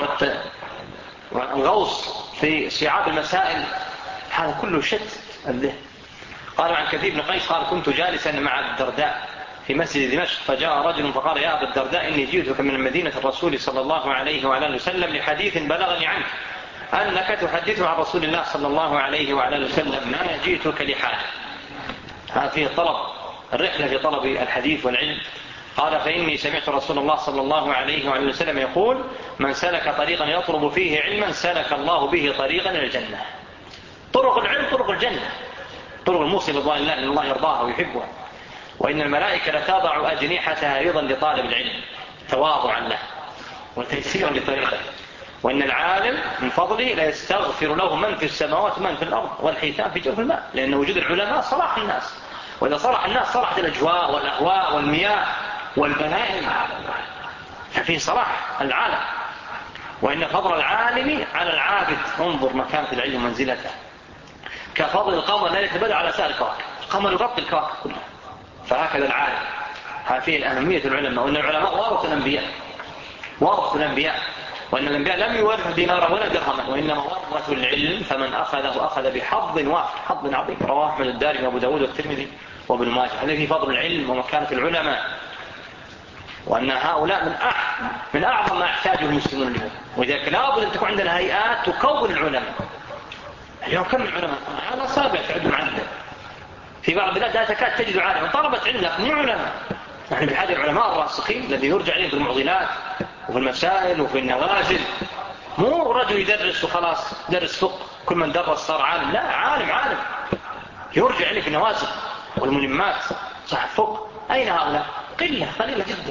والغوص في صعاب المسائل هذا كله شتت الذهن. قال عن كثير بن قيس قال: كنت جالسا مع الدرداء في مسجد دمشق، فجاء رجل فقال: يا أبا الدرداء، إني جئتك من مدينة الرسول صلى الله عليه وعلى آله وسلم لحديث بلغني عنك أنك تحدث عن رسول الله صلى الله عليه وعلى آله وسلم، ما جئتك لحاجة. هذا فيه طلب الرحلة في طلب الحديث والعلم. قال: فإني سمعت رسول الله صلى الله عليه وعلى آله وسلم يقول: من سلك طريقا يطلب فيه علما سلك الله به طريقا إلى الجنة. طرق العلم طرق الجنة، طرق الموصل رضوان الله، لأن الله يرضاها ويحبها. وإن الملائكة لتضع أجنحتها رضا لطالب العلم تواضعا له وتيسيرا لطريقه. وإن العالم من فضله لا يستغفر له من في السماوات ومن في الأرض والحيتان في جوف الماء، لأن وجود العلماء صلاح الناس، وإذا صلح الناس صلحت الأجواء والأهواء والمياه والبهائم، ففي صلاح العالم. وإن فضل العالم على العابد، انظر مكانة العلم ومنزلته، كفضل القمر لا يتبدأ على سائر الكواكب، القمر يغطي الكواكب كلها. فهكذا العالم، هذه الأهمية العلماء. وأن العلماء وارث الأنبياء، وارث الأنبياء، وأن الأنبياء لم يورثوا دينارا ولا درهما، وإنما ورثوا العلم، فمن أخذه أخذ بحظ وافر، حظ عظيم. رواه أحمد الدارمي وأبو داود والترمذي وابن ماجه. هذا في فضل العلم ومكانة العلماء، وأن هؤلاء من أح من أعظم ما يحتاجه المسلمون اليوم. وذلك لابد أن تكون عندنا هيئات تكون العلماء. اليوم كم العلماء؟ على أصابع تعد معدل. في بعض البلاد لا تكاد تجد عالما طلبة علم لكن مو علماء. نحن بحاجة العلماء الراسخين الذي يرجع عليهم في المعضلات وفي المسائل وفي النوازل. مو رجل يدرس وخلاص درس فقه، كل من درس صار عالم. لا، عالم عالم يرجع عليه في النوازل والملمات، صح فقه. أين هؤلاء؟ قلة قليلة جدا،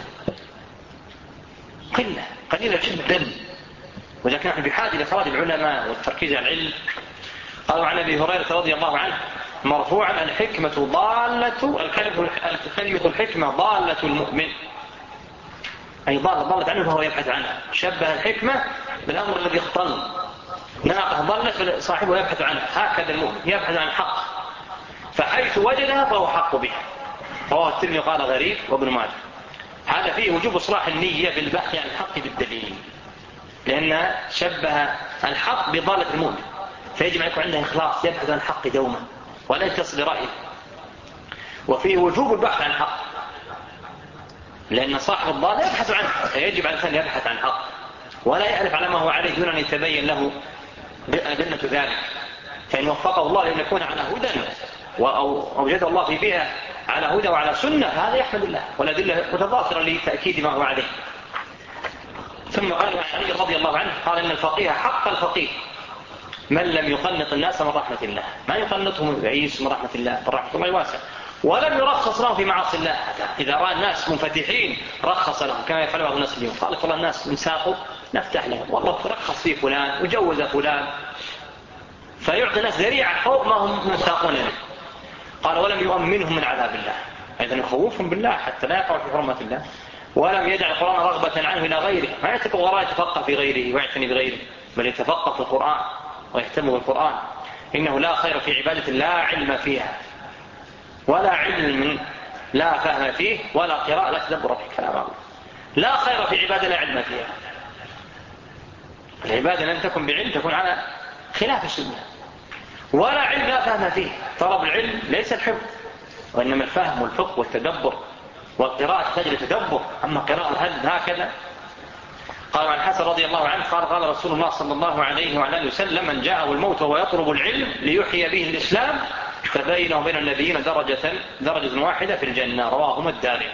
قلة قليلة جدا. ولكن نحن بحاجة لإخراج العلماء والتركيز على العلم. قالوا عن أبي هريرة رضي الله عنه مرفوعا: الحكمة ضالة الكلمة الحكمة ضالة المؤمن، أي ضالة ضالت عنه فهو يبحث عنها. شبه الحكمة بالأمر الذي اختل، ناقة ضلت صاحبه يبحث عنها. هكذا المؤمن يبحث عن الحق، فحيث وجدها فهو حق بها. رواه الترمذي قال غريب وابن ماجه. هذا فيه وجوب إصلاح النية بالبحث عن الحق بالدليل، لأن شبه الحق بضالة المؤمن، فيجب أن يكون عنده إخلاص، يبحث عن الحق دوما ولا يتصل برأيه. وفيه وجوب البحث عن الحق، لأن صاحب الضال يبحث عنه، فيجب على الإنسان يبحث عن الحق ولا يعرف على ما هو عليه دون أن يتبين له أدلة ذلك. فإن وفقه الله لأن يكون على هدى وأوجد الله في بيئة على هدى وعلى سنة، هذا يحمد الله، والأدلة متضافرة لتأكيد ما هو عليه. ثم قال علي رضي الله عنه قال: إن الفقيه حق الفقيه من لم يقنط الناس من رحمة الله، ما يقنطهم بعيس من رحمة الله، رحمة الله واسع، ولم يرخص لهم في معاصي الله. إذا رأى الناس منفتحين رخص لهم، كما يفعل بعض الناس اليوم. قال والله الناس من ساقوا نفتح لهم، والله رخص في فلان وجوز فلان، فيعطي الناس ذريعة فوق ما هم مساقون له. قال: ولم يؤمنهم من عذاب الله، أيضا يخوفهم بالله حتى لا يقعوا في حرمة الله. ولم يدع القرآن رغبة عنه إلى غيره، ما يتكل وراء يتفقه في غيره ويعتني بغيره، بل يتفقه في القرآن ويهتم بالقرآن. إنه لا خير في عبادة لا علم فيها، ولا علم لا فهم فيه، ولا قراءة لا تدبر في كلام الله. لا خير في عبادة لا علم فيها. العبادة لن تكن بعلم، تكون على خلاف السنة. ولا علم لا فهم فيه. طلب العلم ليس الحفظ، وإنما الفهم والفقه والتدبر والقراءة تجري تدبر، أما قراءة هكذا. قال عن الحسن رضي الله عنه قال قال رسول الله صلى الله عليه وعلى اله وسلم: من جاءه الموت وهو يطلب العلم ليحيي به الإسلام فبينه وبين النبيين درجة درجة واحدة في الجنة. رواهما الدارمي.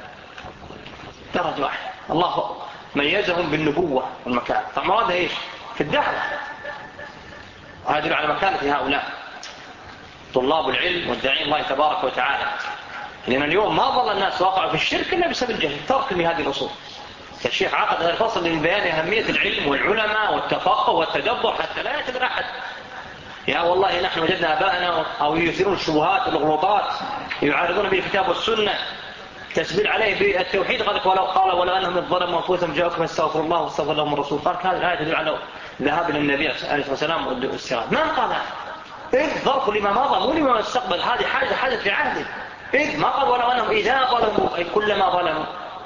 درجة واحدة، الله ميزهم بالنبوة والمكان. فمرادها ايش؟ في الدعوة. وهذا على مكانة هؤلاء طلاب العلم والداعين الله تبارك وتعالى، لأن اليوم ما ظل الناس واقعوا في الشرك إلا بسبب الجهل، ترك لهذه الأصول. الشيخ عقد هذا الفصل لبيان أهمية العلم والعلماء والتفقه والتدبر حتى لا يعتذر أحد. يا والله نحن وجدنا آباءنا أو يثيرون الشبهات والغلطات يعارضون به الكتاب والسنة، تسبيل عليه بالتوحيد. قال ولو قال ولو أنهم ظلموا أنفسهم جاءوكم فاستغفروا الله واستغفر لهم الرسول. قال هذه الآية تدل على ذهاب إلى النبي عليه الصلاة والسلام والاستغاثة. ما قال إذ ظرف لما مضى مو لما استقبل، هذه حاجة حدث في عهده. إذ ما قال ولو أنهم إذا ظلموا أي كلما ظلموا.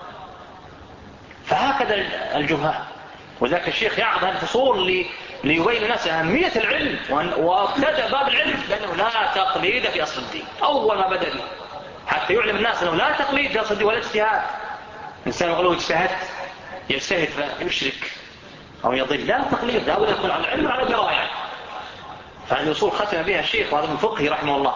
فهكذا الجهال. وذاك الشيخ يعرض هالفصول لي ليبين الناس أهمية العلم، وابتدأ باب العلم لأنه لا تقليد في أصل الدين أول ما بدأ به، حتى يعلم الناس أنه لا تقليد في أصل الدين ولا اجتهاد. إنسان يقول له اجتهدت يجتهد فيشرك أو يضل، لا تقليد، لا بد يكون على العلم وعلى دراية. فهذه الأصول ختم بها الشيخ وهذا من فقهه رحمه الله.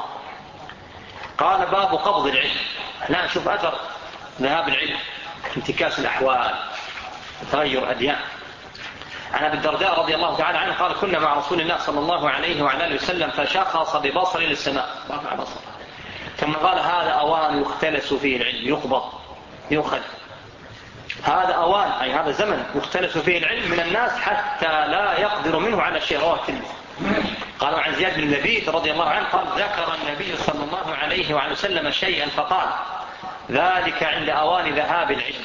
قال باب قبض العلم. لا نشوف أثر ذهاب العلم، انتكاس الأحوال، تغير أديان. عن أبي الدرداء رضي الله تعالى عنه قال: كنا مع رسول الله صلى الله عليه وعلى اله وسلم فشخص ببصر للسماء، رفع بصره، ثم قال: هذا أوان يختلس فيه العلم، يقبض يؤخذ. هذا أوان أي هذا زمن يختلس فيه العلم من الناس حتى لا يقدر منه على شيء. رواه الترمذي. قالوا عن زياد بن لبيد رضي الله عنه قال: ذكر النبي صلى الله عليه وعلى وسلم شيئا فقال: ذلك عند أوان ذهاب العلم.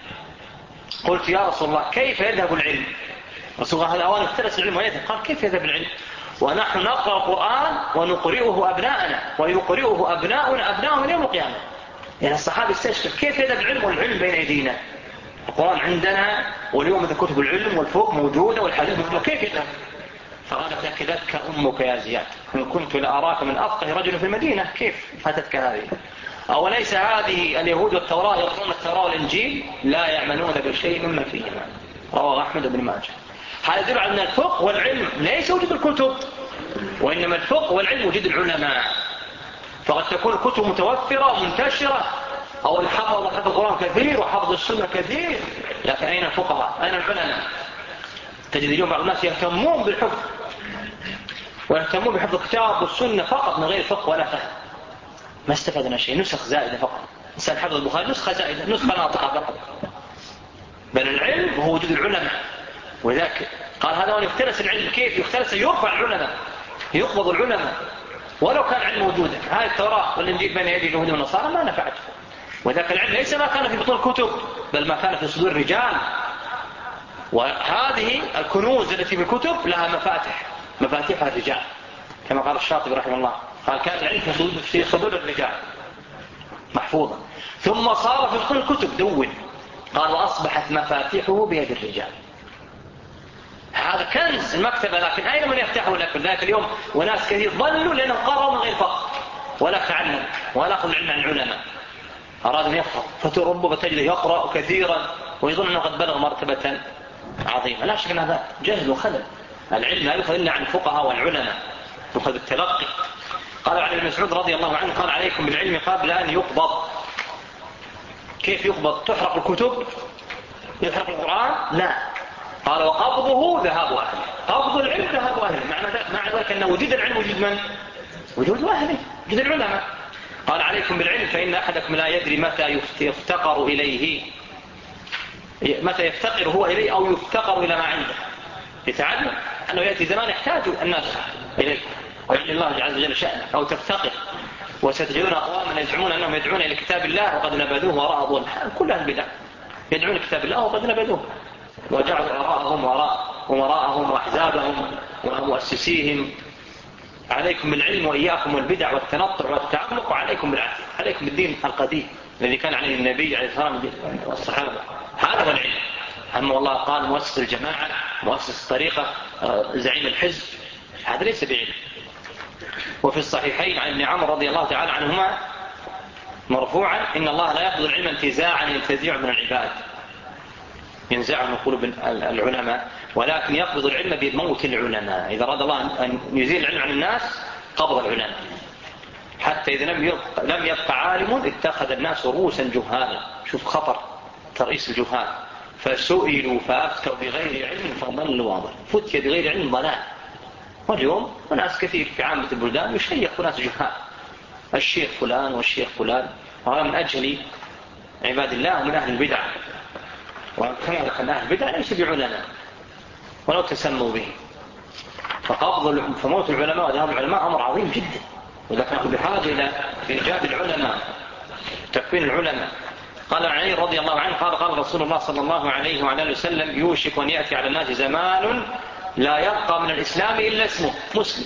قلت: يا رسول الله كيف يذهب العلم؟ رسول الله: هذا أوان اختلس العلم ويذهب. قال: كيف يذهب العلم ونحن نقرأ القرآن ونقرئه أبناءنا ويقرئه أبناؤنا أبناؤنا يوم القيامة؟ يعني الصحابي استشكل كيف يذهب العلم والعلم بين أيدينا، القرآن عندنا واليوم إذا كتب العلم والفقه موجودة والحديث موجودة، كيف يذهب؟ فقالت: أكدتك أمك يا زياد، إن كنت لأراك من أفقه رجل في المدينة، كيف فاتتك هذه؟ أوليس هذه اليهود والتوراة يقرؤون التوراة والإنجيل لا يعملون بشيء مما فيهما؟ رواه أحمد بن ماجه. هذا يدل على أن الفقه والعلم ليس وجود الكتب، وإنما الفقه والعلم وجود العلماء. فقد تكون الكتب متوفرة ومنتشرة، أو الحفظ حفظ القرآن كثير وحفظ السنة كثير، لكن أين الفقهاء؟ أين العلماء؟ تجد اليوم بعض الناس يهتمون بالحفظ ويهتمون بحفظ الكتاب والسنة فقط من غير فقه ولا فهم، ما استفادنا شيء، نسخ زائدة فقط. إنسان حفظ البخاري نسخة زائدة، نسخة ناطقة فقط. بل العلم هو وجود العلماء. وذاك قال: هذا هو يختلس العلم. كيف يختلس؟ يرفع العلماء، يقبض العلماء ولو كان العلم موجودا. هذه التوراة والإنجيل بين يدي اليهود والنصارى ما نفعته. وذاك العلم ليس ما كان في بطون الكتب، بل ما كان في صدور الرجال. وهذه الكنوز التي في الكتب لها مفاتح، مفاتيحها الرجال، كما قال الشاطبي رحمه الله، قال: كان العلم في صدور الرجال محفوظا، ثم صار في بطون الكتب دون. قال: وأصبحت مفاتيحه بيد الرجال. هذا كنز المكتبة، لكن أين من يفتحه لك؟ ذاك اليوم وناس كثير ضلوا لأنهم قرروا من غير فقه ولا تعلم ولا أخذ العلم عن العلماء. أراد أن يفقه فتربه فتجده يقرأ كثيرا ويظن أنه قد بلغ مرتبة عظيمة. لا شك أن هذا جهل وخلل. العلم لا يؤخذ إلا عن الفقهاء والعلماء، يؤخذ التلقي. قال عن ابن مسعود رضي الله عنه قال: عليكم بالعلم قبل أن يقبض. كيف يقبض؟ تحرق الكتب؟ يحرق القرآن؟ لا. قال: وقبضه ذهاب أهله. قبض العلم ذهاب أهله. معنى ذلك معنى ذلك أن وجود العلم وجود من؟ وجود أهله، وجود العلماء. قال: عليكم بالعلم فإن أحدكم لا يدري متى يفتقر إليه، متى يفتقر هو إليه أو يفتقر إلى ما عنده. يتعلم أنه يأتي زمان يحتاج الناس إليه ويعني الله عز وجل شأنه، أو تفتقر. وستجدون أقواما يزعمون أنهم يدعون إلى كتاب الله وقد نبذوه وراء ظلم. كل أهل البدع يدعون كتاب الله وقد نبذوه وجعلوا وراءهم وراء وراءهم وأحزابهم ومؤسسيهم. عليكم بالعلم وإياكم والبدع والتنطع والتعمق، وعليكم بالعلم، عليكم بالدين القديم الذي كان عليه النبي عليه الصلاة والسلام والصحابة. هذا هو العلم. أما الله قال مؤسس الجماعة، مؤسس الطريقة، زعيم الحزب، هذا ليس بعلم. وفي الصحيحين عن ابن عمرو رضي الله تعالى عنهما مرفوعا إن الله لا يقبض العلم انتزاعا ينتزع من العباد، ينزعه من قلوب العلماء، ولكن يقبض العلم بموت العلماء. إذا أراد الله أن يزيل العلم عن الناس قبض العلماء، حتى إذا لم يبقى, لم يبقى عالم اتخذ الناس رؤوسا جهالا. شوف خطر ترئيس الجهال، فسئلوا فأفتوا بغير علم فضلوا واضح. فتي بغير علم ضلال. واليوم وناس كثير في عامة البلدان يشيخ ناس جهال، الشيخ فلان والشيخ فلان، وهذا من أجل عباد الله ومن أهل البدع. وكما ذكرنا أهل البدع ليس بعلماء ولو تسموا به. فقبض فموت العلماء وذهاب العلماء أمر عظيم جدا، ولكن نحن بحاجة إلى إيجاد العلماء، تكوين العلماء. قال علي رضي الله عنه قال قال رسول الله صلى الله عليه وعلى اله وسلم: يوشك أن يأتي على الناس زمان لا يبقى من الإسلام إلا اسمه مسلم،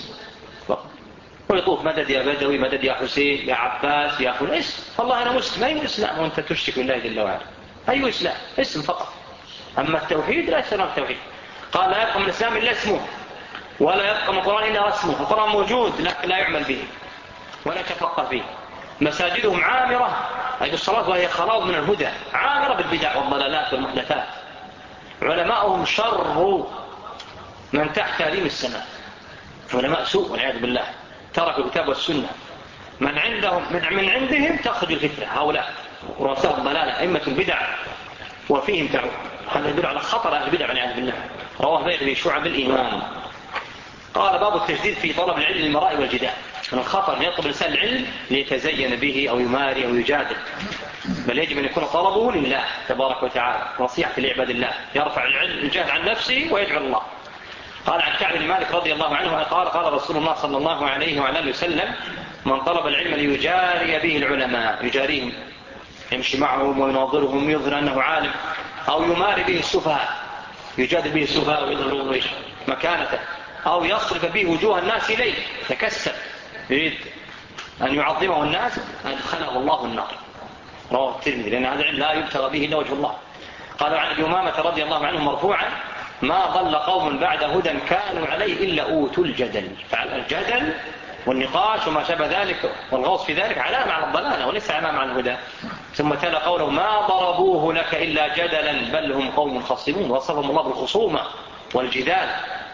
ويطوف مدد يا بدوي، مدد يا حسين، يا عباس، يا فلان، اسم. والله أنا مسلم. أي إسلام وأنت تشرك بالله جل وعلا؟ أي إسلام؟ اسم فقط. أما التوحيد لا يسلم التوحيد. قال لا يبقى من الإسلام إلا اسمه، ولا يبقى من القرآن إلا رسمه. القرآن موجود لكن لا يعمل به ولا يتفقه فيه. مساجدهم عامرة، أي الصلاة وهي خلاص من الهدى، عامرة بالبدع والضلالات والمحدثات. علماؤهم شر من تحت أليم السماء، علماء سوء والعياذ بالله، تركوا الكتاب والسنة. من عندهم من, من عندهم تخرج الفتنة. هؤلاء رؤساء الضلالة أئمة البدع وفيهم تعود. هذا يدل على خطر أهل البدع والعياذ بالله. رواه بيهقي شعب الإيمان. قال باب التجديد في طلب العلم للمراء والجدال. من الخطر أن يطلب الإنسان العلم ليتزين به أو يماري أو يجادل، بل يجب أن يكون طلبه لله تبارك وتعالى، نصيحة لعباد الله، يرفع الجهل عن نفسه ويدعو الله. قال عن كعب بن مالك رضي الله عنه قال قال رسول الله صلى الله عليه وعلى اله وسلم: من طلب العلم ليجاري به العلماء، يجاريهم يمشي معهم ويناظرهم يظهر أنه عالم، أو يماري به السفهاء، يجادل به السفهاء ويظهر مكانته، أو يصرف به وجوه الناس إليه، تكسب يريد أن يعظمه الناس، أدخله الله النار. رواه الترمذي، لأن هذا العلم لا يبتغى به إلا وجه الله. قالوا عن أبي أمامة رضي الله عنه مرفوعا: ما ضل قوم بعد هدى كانوا عليه إلا أوتوا الجدل. فالجدل والنقاش وما شابه ذلك والغوص في ذلك علامة على الضلالة وليس علامة على الهدى. ثم تلا قوله: ما ضربوه لك إلا جدلا بل هم قوم خصمون. وصفهم الله بالخصومة والجدال.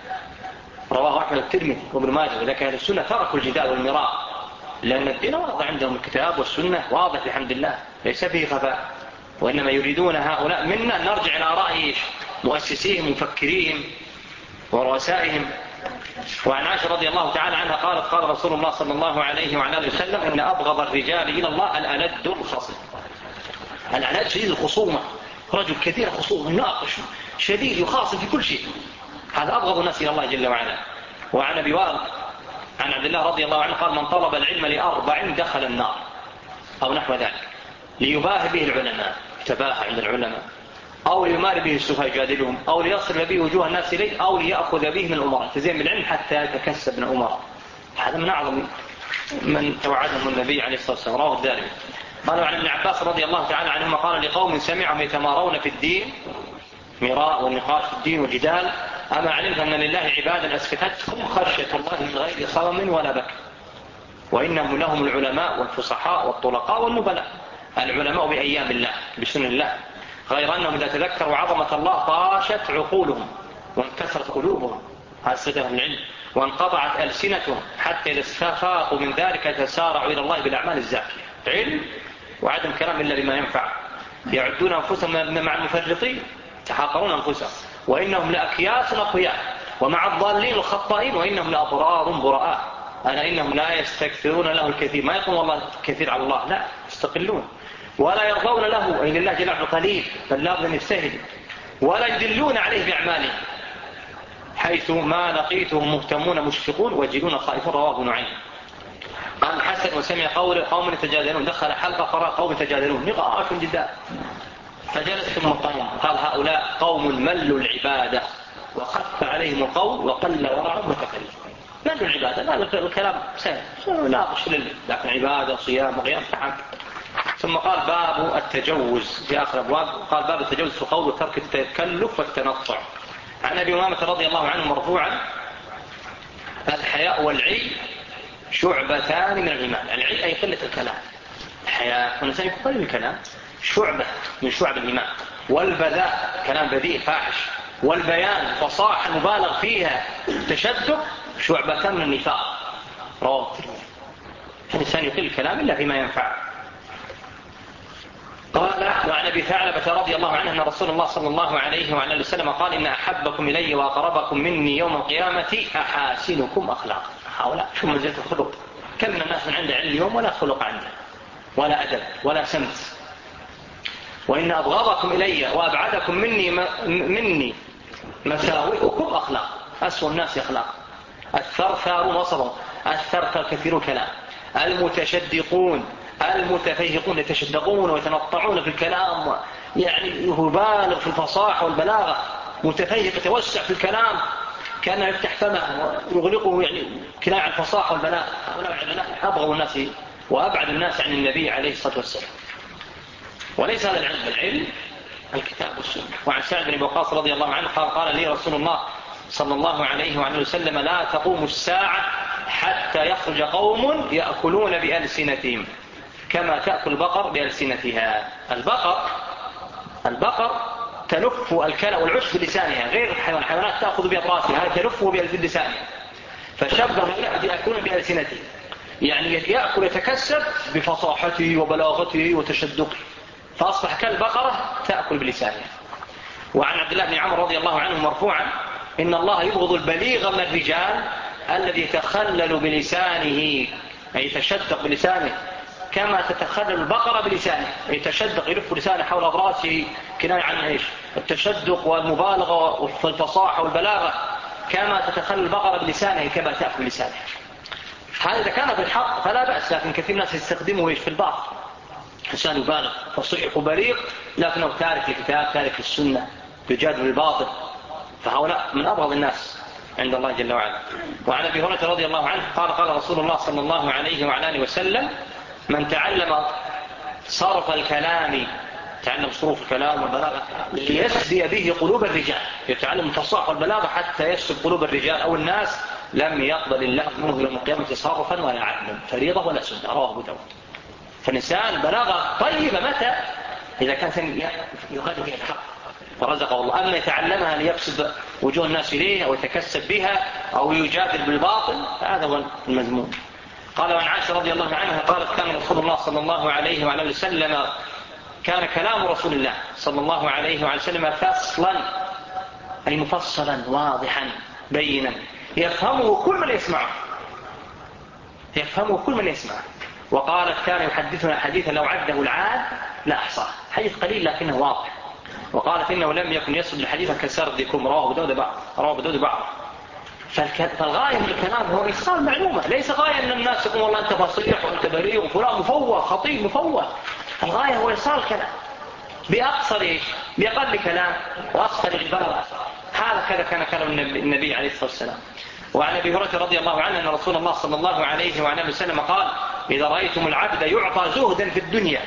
رواه أحمد الترمذي وابن ماجه. ولكن أهل السنة تركوا الجدال والمراء، لأن الدين واضح عندهم، الكتاب والسنة واضح بحمد الله ليس فيه خفاء. وإنما يريدون هؤلاء منا أن نرجع إلى رأي مؤسسيهم ومفكريهم ورؤسائهم. وعن عائشة رضي الله تعالى عنها قالت: قال رسول الله صلى الله عليه وعلى اله وسلم: إن أبغض الرجال إلى الله الألد الخصم. الألد شديد الخصومة، رجل كثير خصومة، يناقش، شديد، يخاصم في كل شيء. هذا أبغض الناس إلى الله جل وعلا. وعن أبي وائل عن عبد الله رضي الله عنه قال: من طلب العلم لأربع دخل النار، أو نحو ذلك، ليباهي به العلماء، يتباهى عند العلماء، أو ليماري به السفهاء يجادلهم، أو ليصل به وجوه الناس إليه، أو ليأخذ به من الأمراء، تزين بالعلم حتى يتكسب من الأمراء. هذا من أعظم من توعدهم النبي عليه الصلاة والسلام. رواه الدارمي. قالوا عن ابن عباس رضي الله تعالى عنهما قال: لقوم سمعهم يتمارون في الدين، مراء والنقاش في الدين وجدال: أما علمت أن لله عبادا أسكتتهم خشية الله من غير صوم ولا بكر، وإنهم لهم العلماء والفصحاء والطلقاء والنبلاء. العلماء بأيام الله بسنن الله، غير أنهم إذا تذكروا عظمة الله طاشت عقولهم وانكسرت قلوبهم، هذا صدقهم العلم، وانقطعت ألسنتهم، حتى إذا استفاقوا من ذلك تسارعوا إلى الله بالأعمال الزاكية. علم وعدم كلام إلا بما ينفع. يعدون أنفسهم مع المفرطين، تحاقرون أنفسهم، وإنهم لأكياس أقوياء، ومع الضالين الخطائين، وإنهم لأبرار براء. أنا إنهم لا يستكثرون له الكثير، ما يقوم والله كثير على الله، لا، يستقلون، ولا يرضون له أي لله جل وعلا قليل، بل لا بد يجتهد، ولا يدلون عليه بأعمالهم، حيث ما لقيتهم مهتمون مشفقون وجلون خائفون. رواه ابن نعيم. قال الحسن: وسمع قول قوم يتجادلون، دخل حلقة فرأى قوم يتجادلون، نقاش جدا، فجلس ثم قام قال: هؤلاء قوم ملوا العبادة وخف عليهم القول وقل ورعهم وتكلم. ملوا العبادة، لا الكلام سهل، ناقش لله، لكن عبادة صيام وقيام فحم. ثم قال: باب التجوز في آخر أبواب، قال: باب التجوز في القول وترك التكلف والتنطع. عن أبي أمامة رضي الله عنه مرفوعا: الحياء والعي شعبتان من الإيمان. العي أي قلة الكلام، الحياة والإنسان يكون قليل الكلام شعبة من شعب الإيمان. والبذاء كلام بذيء فاحش، والبيان فصاحة مبالغ فيها تشدد شعبة من النفاق. رواه الترمذي. الإنسان يقل الكلام إلا فيما ينفع. قال وعن أبي ثعلبة رضي الله عنه أن رسول الله صلى الله عليه وعلى اله وسلم قال إن أحبكم إلي وأقربكم مني يوم القيامة أحاسنكم أخلاقا. هؤلاء شو منزلة الخلق. كم من الناس من عنده علم اليوم ولا خلق عنده ولا أدب ولا سمت. وإن أبغضكم إلي وأبعدكم مني مني مساوئكم أخلاق. أسوأ الناس أخلاق. الثرثار وصبر. الثرثار كثير الكلام. المتشدقون المتفيهقون يتشدقون ويتنطعون في الكلام، يعني يبالغ في الفصاحة والبلاغة، متفيهق يتوسع في الكلام كأنه يفتح فمه ويغلقه، يعني كناية عن الفصاحة والبلاغة. هؤلاء أبغض الناس وأبعد الناس عن النبي عليه الصلاة والسلام. وليس هذا العلم، العلم الكتاب والسنة. وعن سعد بن وقاص رضي الله عنه قال قال لي رسول الله صلى الله عليه وعلى وسلم لا تقوم الساعة حتى يخرج قوم يأكلون بألسنتهم كما تأكل البقر بألسنتها. البقر البقر تلف الكلى والعشب بلسانها، غير الحيوان. الحيوانات تأخذ بأطرافها، هذا تلفه بلسانها. فشبه يأكلون بألسنتهم، يعني يأكل يتكسب بفصاحته وبلاغته وتشدقه، فأصبح كالبقرة تأكل بلسانها. وعن عبد الله بن عمرو رضي الله عنه مرفوعا إن الله يبغض البليغ من الرجال الذي يتخلل بلسانه، أي يتشدق بلسانه كما تتخلل البقرة بلسانه، يتشدق يلف لسانه حول رأسه كناية عن إيش؟ التشدق والمبالغة والفصاحة والبلاغة، كما تتخلل البقرة بلسانه كما تأكل بلسانه. هذا إذا كان في الحق فلا بأس، لكن كثير ناس يستخدمه إيش في الباطل. إنسان يبالغ فصيح وبليغ لكنه تارك الكتاب تارك السنة يجادل بالباطل، فهؤلاء من أبغض الناس عند الله جل وعلا. وعن أبي هريرة رضي الله عنه قال قال رسول الله صلى الله عليه وعلى آله وسلم من تعلم صرف الكلام، تعلم صروف الكلام والبلاغة ليسدي به قلوب الرجال، يتعلم الفصاحة والبلاغة حتى يسد قلوب الرجال أو الناس، لم يقبل الله منه يوم القيامة صرفا ولا عدلا فريضة ولا سنة. رواه أبو داود. فالإنسان بلاغة طيبة متى؟ إذا كان يقدم فيها الحق فرزقه الله. أما يتعلمها ليفسد وجوه الناس إليه أو يتكسب بها أو يجادل بالباطل هذا هو المذموم. قال وعن عائشة رضي الله عنها قالت كان رسول الله صلى الله عليه وعلى وسلم كان كلام رسول الله صلى الله عليه وعلى وسلم فصلا، أي مفصلا واضحا بينا يفهمه كل من يسمعه، يفهمه كل من يسمعه. وقالت كان يحدثنا حديثا لو عده العاد لا أحصاه، حديث قليل لكنه واضح. وقالت إنه لم يكن يسرد الحديث كسردكم، رواه أبو داود بعض رواه أبو داود بعض. فالغاية من الكلام هو إيصال معلومة، ليس غاية أن الناس يقول والله أنت فصيح وأنت بريء وفلان مفوه خطيب مفوه. الغاية هو إيصال كلام بأقصر إيش؟ بأقل كلام وأقصر العبارة. هذا كذا كان كلام النبي عليه الصلاة والسلام. وعن أبي هريرة رضي الله عنه أن رسول الله صلى الله عليه وعلى وسلم قال إذا رأيتم العبد يعطى زهدا في الدنيا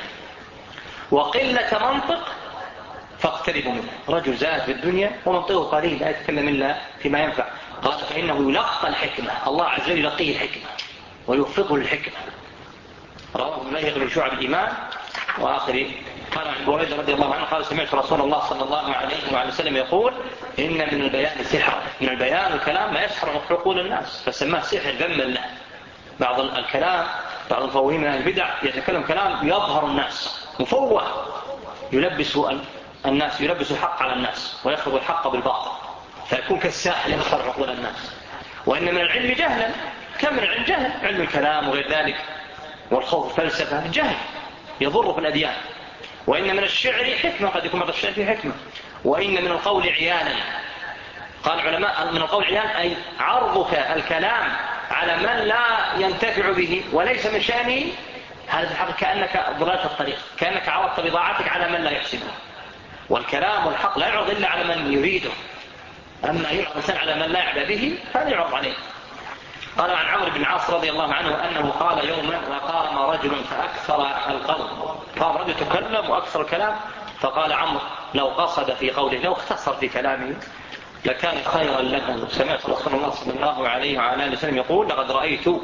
وقلة منطق فاقتربوا منه. رجل زاهد في الدنيا ومنطقه قليل لا يتكلم إلا فيما ينفع، قال فإنه يلقى الحكمة، الله عز وجل يلقيه الحكمة ويوفقه للحكمة. رواه البيهقي من شعب الإيمان. وآخر قال عن بريدة رضي الله عنه قال سمعت رسول الله صلى الله عليه وعلى وسلم يقول إن من البيان سحر، من البيان والكلام ما يسحر عقول الناس فسماه سحر ذما له. بعض الكلام بعض المفوهين من البدع يتكلم كلام يظهر الناس مفوه، يلبس الناس يلبس الحق على الناس ويخرج الحق بالباطل فيكون كالساحر يسحر عقول الناس. وإن من العلم جهلا، كم من العلم جهل، علم الكلام وغير ذلك والخوف فلسفة جهل يضر في الأديان. وإن من الشعر حكمة، قد يكون بعض الشعر فيه حكمة. وإن من القول عيانا، قال العلماء من القول عيان أي عرضك الكلام على من لا ينتفع به وليس من شأنه، هذا الحق كأنك ضللت الطريق، كأنك عرضت بضاعتك على من لا يحسنه. والكلام والحق لا يعرض إلا على من يريده، أما يعرض الإنسان على من لا يعبأ به فلا يعرض عليه. قال عن عمرو بن العاص رضي الله عنه أنه قال يوما وقام رجل فأكثر القول، قام رجل تكلم وأكثر الكلام، فقال عمرو لو قصد في قوله، لو اختصر في كلامه لكان خيرا له. سمعت رسول الله صلى الله عليه وعلى آله وسلم يقول لقد رأيت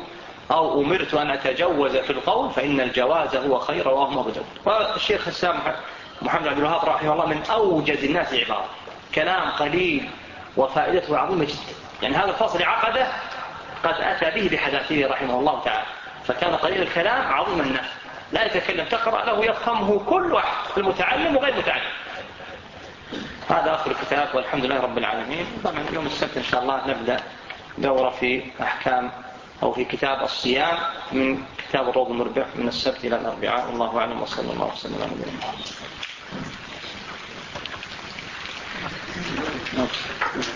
أو أمرت أن أتجوز في القول فإن الجواز هو خير، رواه أبو داود. والشيخ السام محمد عبد الوهاب رحمه الله من أوجز الناس عبارة، كلام قليل وفائدته عظيمة جدا. يعني هذا الفصل عقده قد أتى به بحذافيره رحمه الله تعالى، فكان قليل الكلام عظيم النفس، لا يتكلم تقرأ له يفهمه كل واحد، المتعلم وغير متعلم. هذا آخر الكتاب والحمد لله رب العالمين. طبعا يوم السبت إن شاء الله نبدأ دورة في أحكام أو في كتاب الصيام من كتاب الروض المربع من السبت إلى الأربعاء. والله أعلم وصلى الله وسلم على نبينا محمد.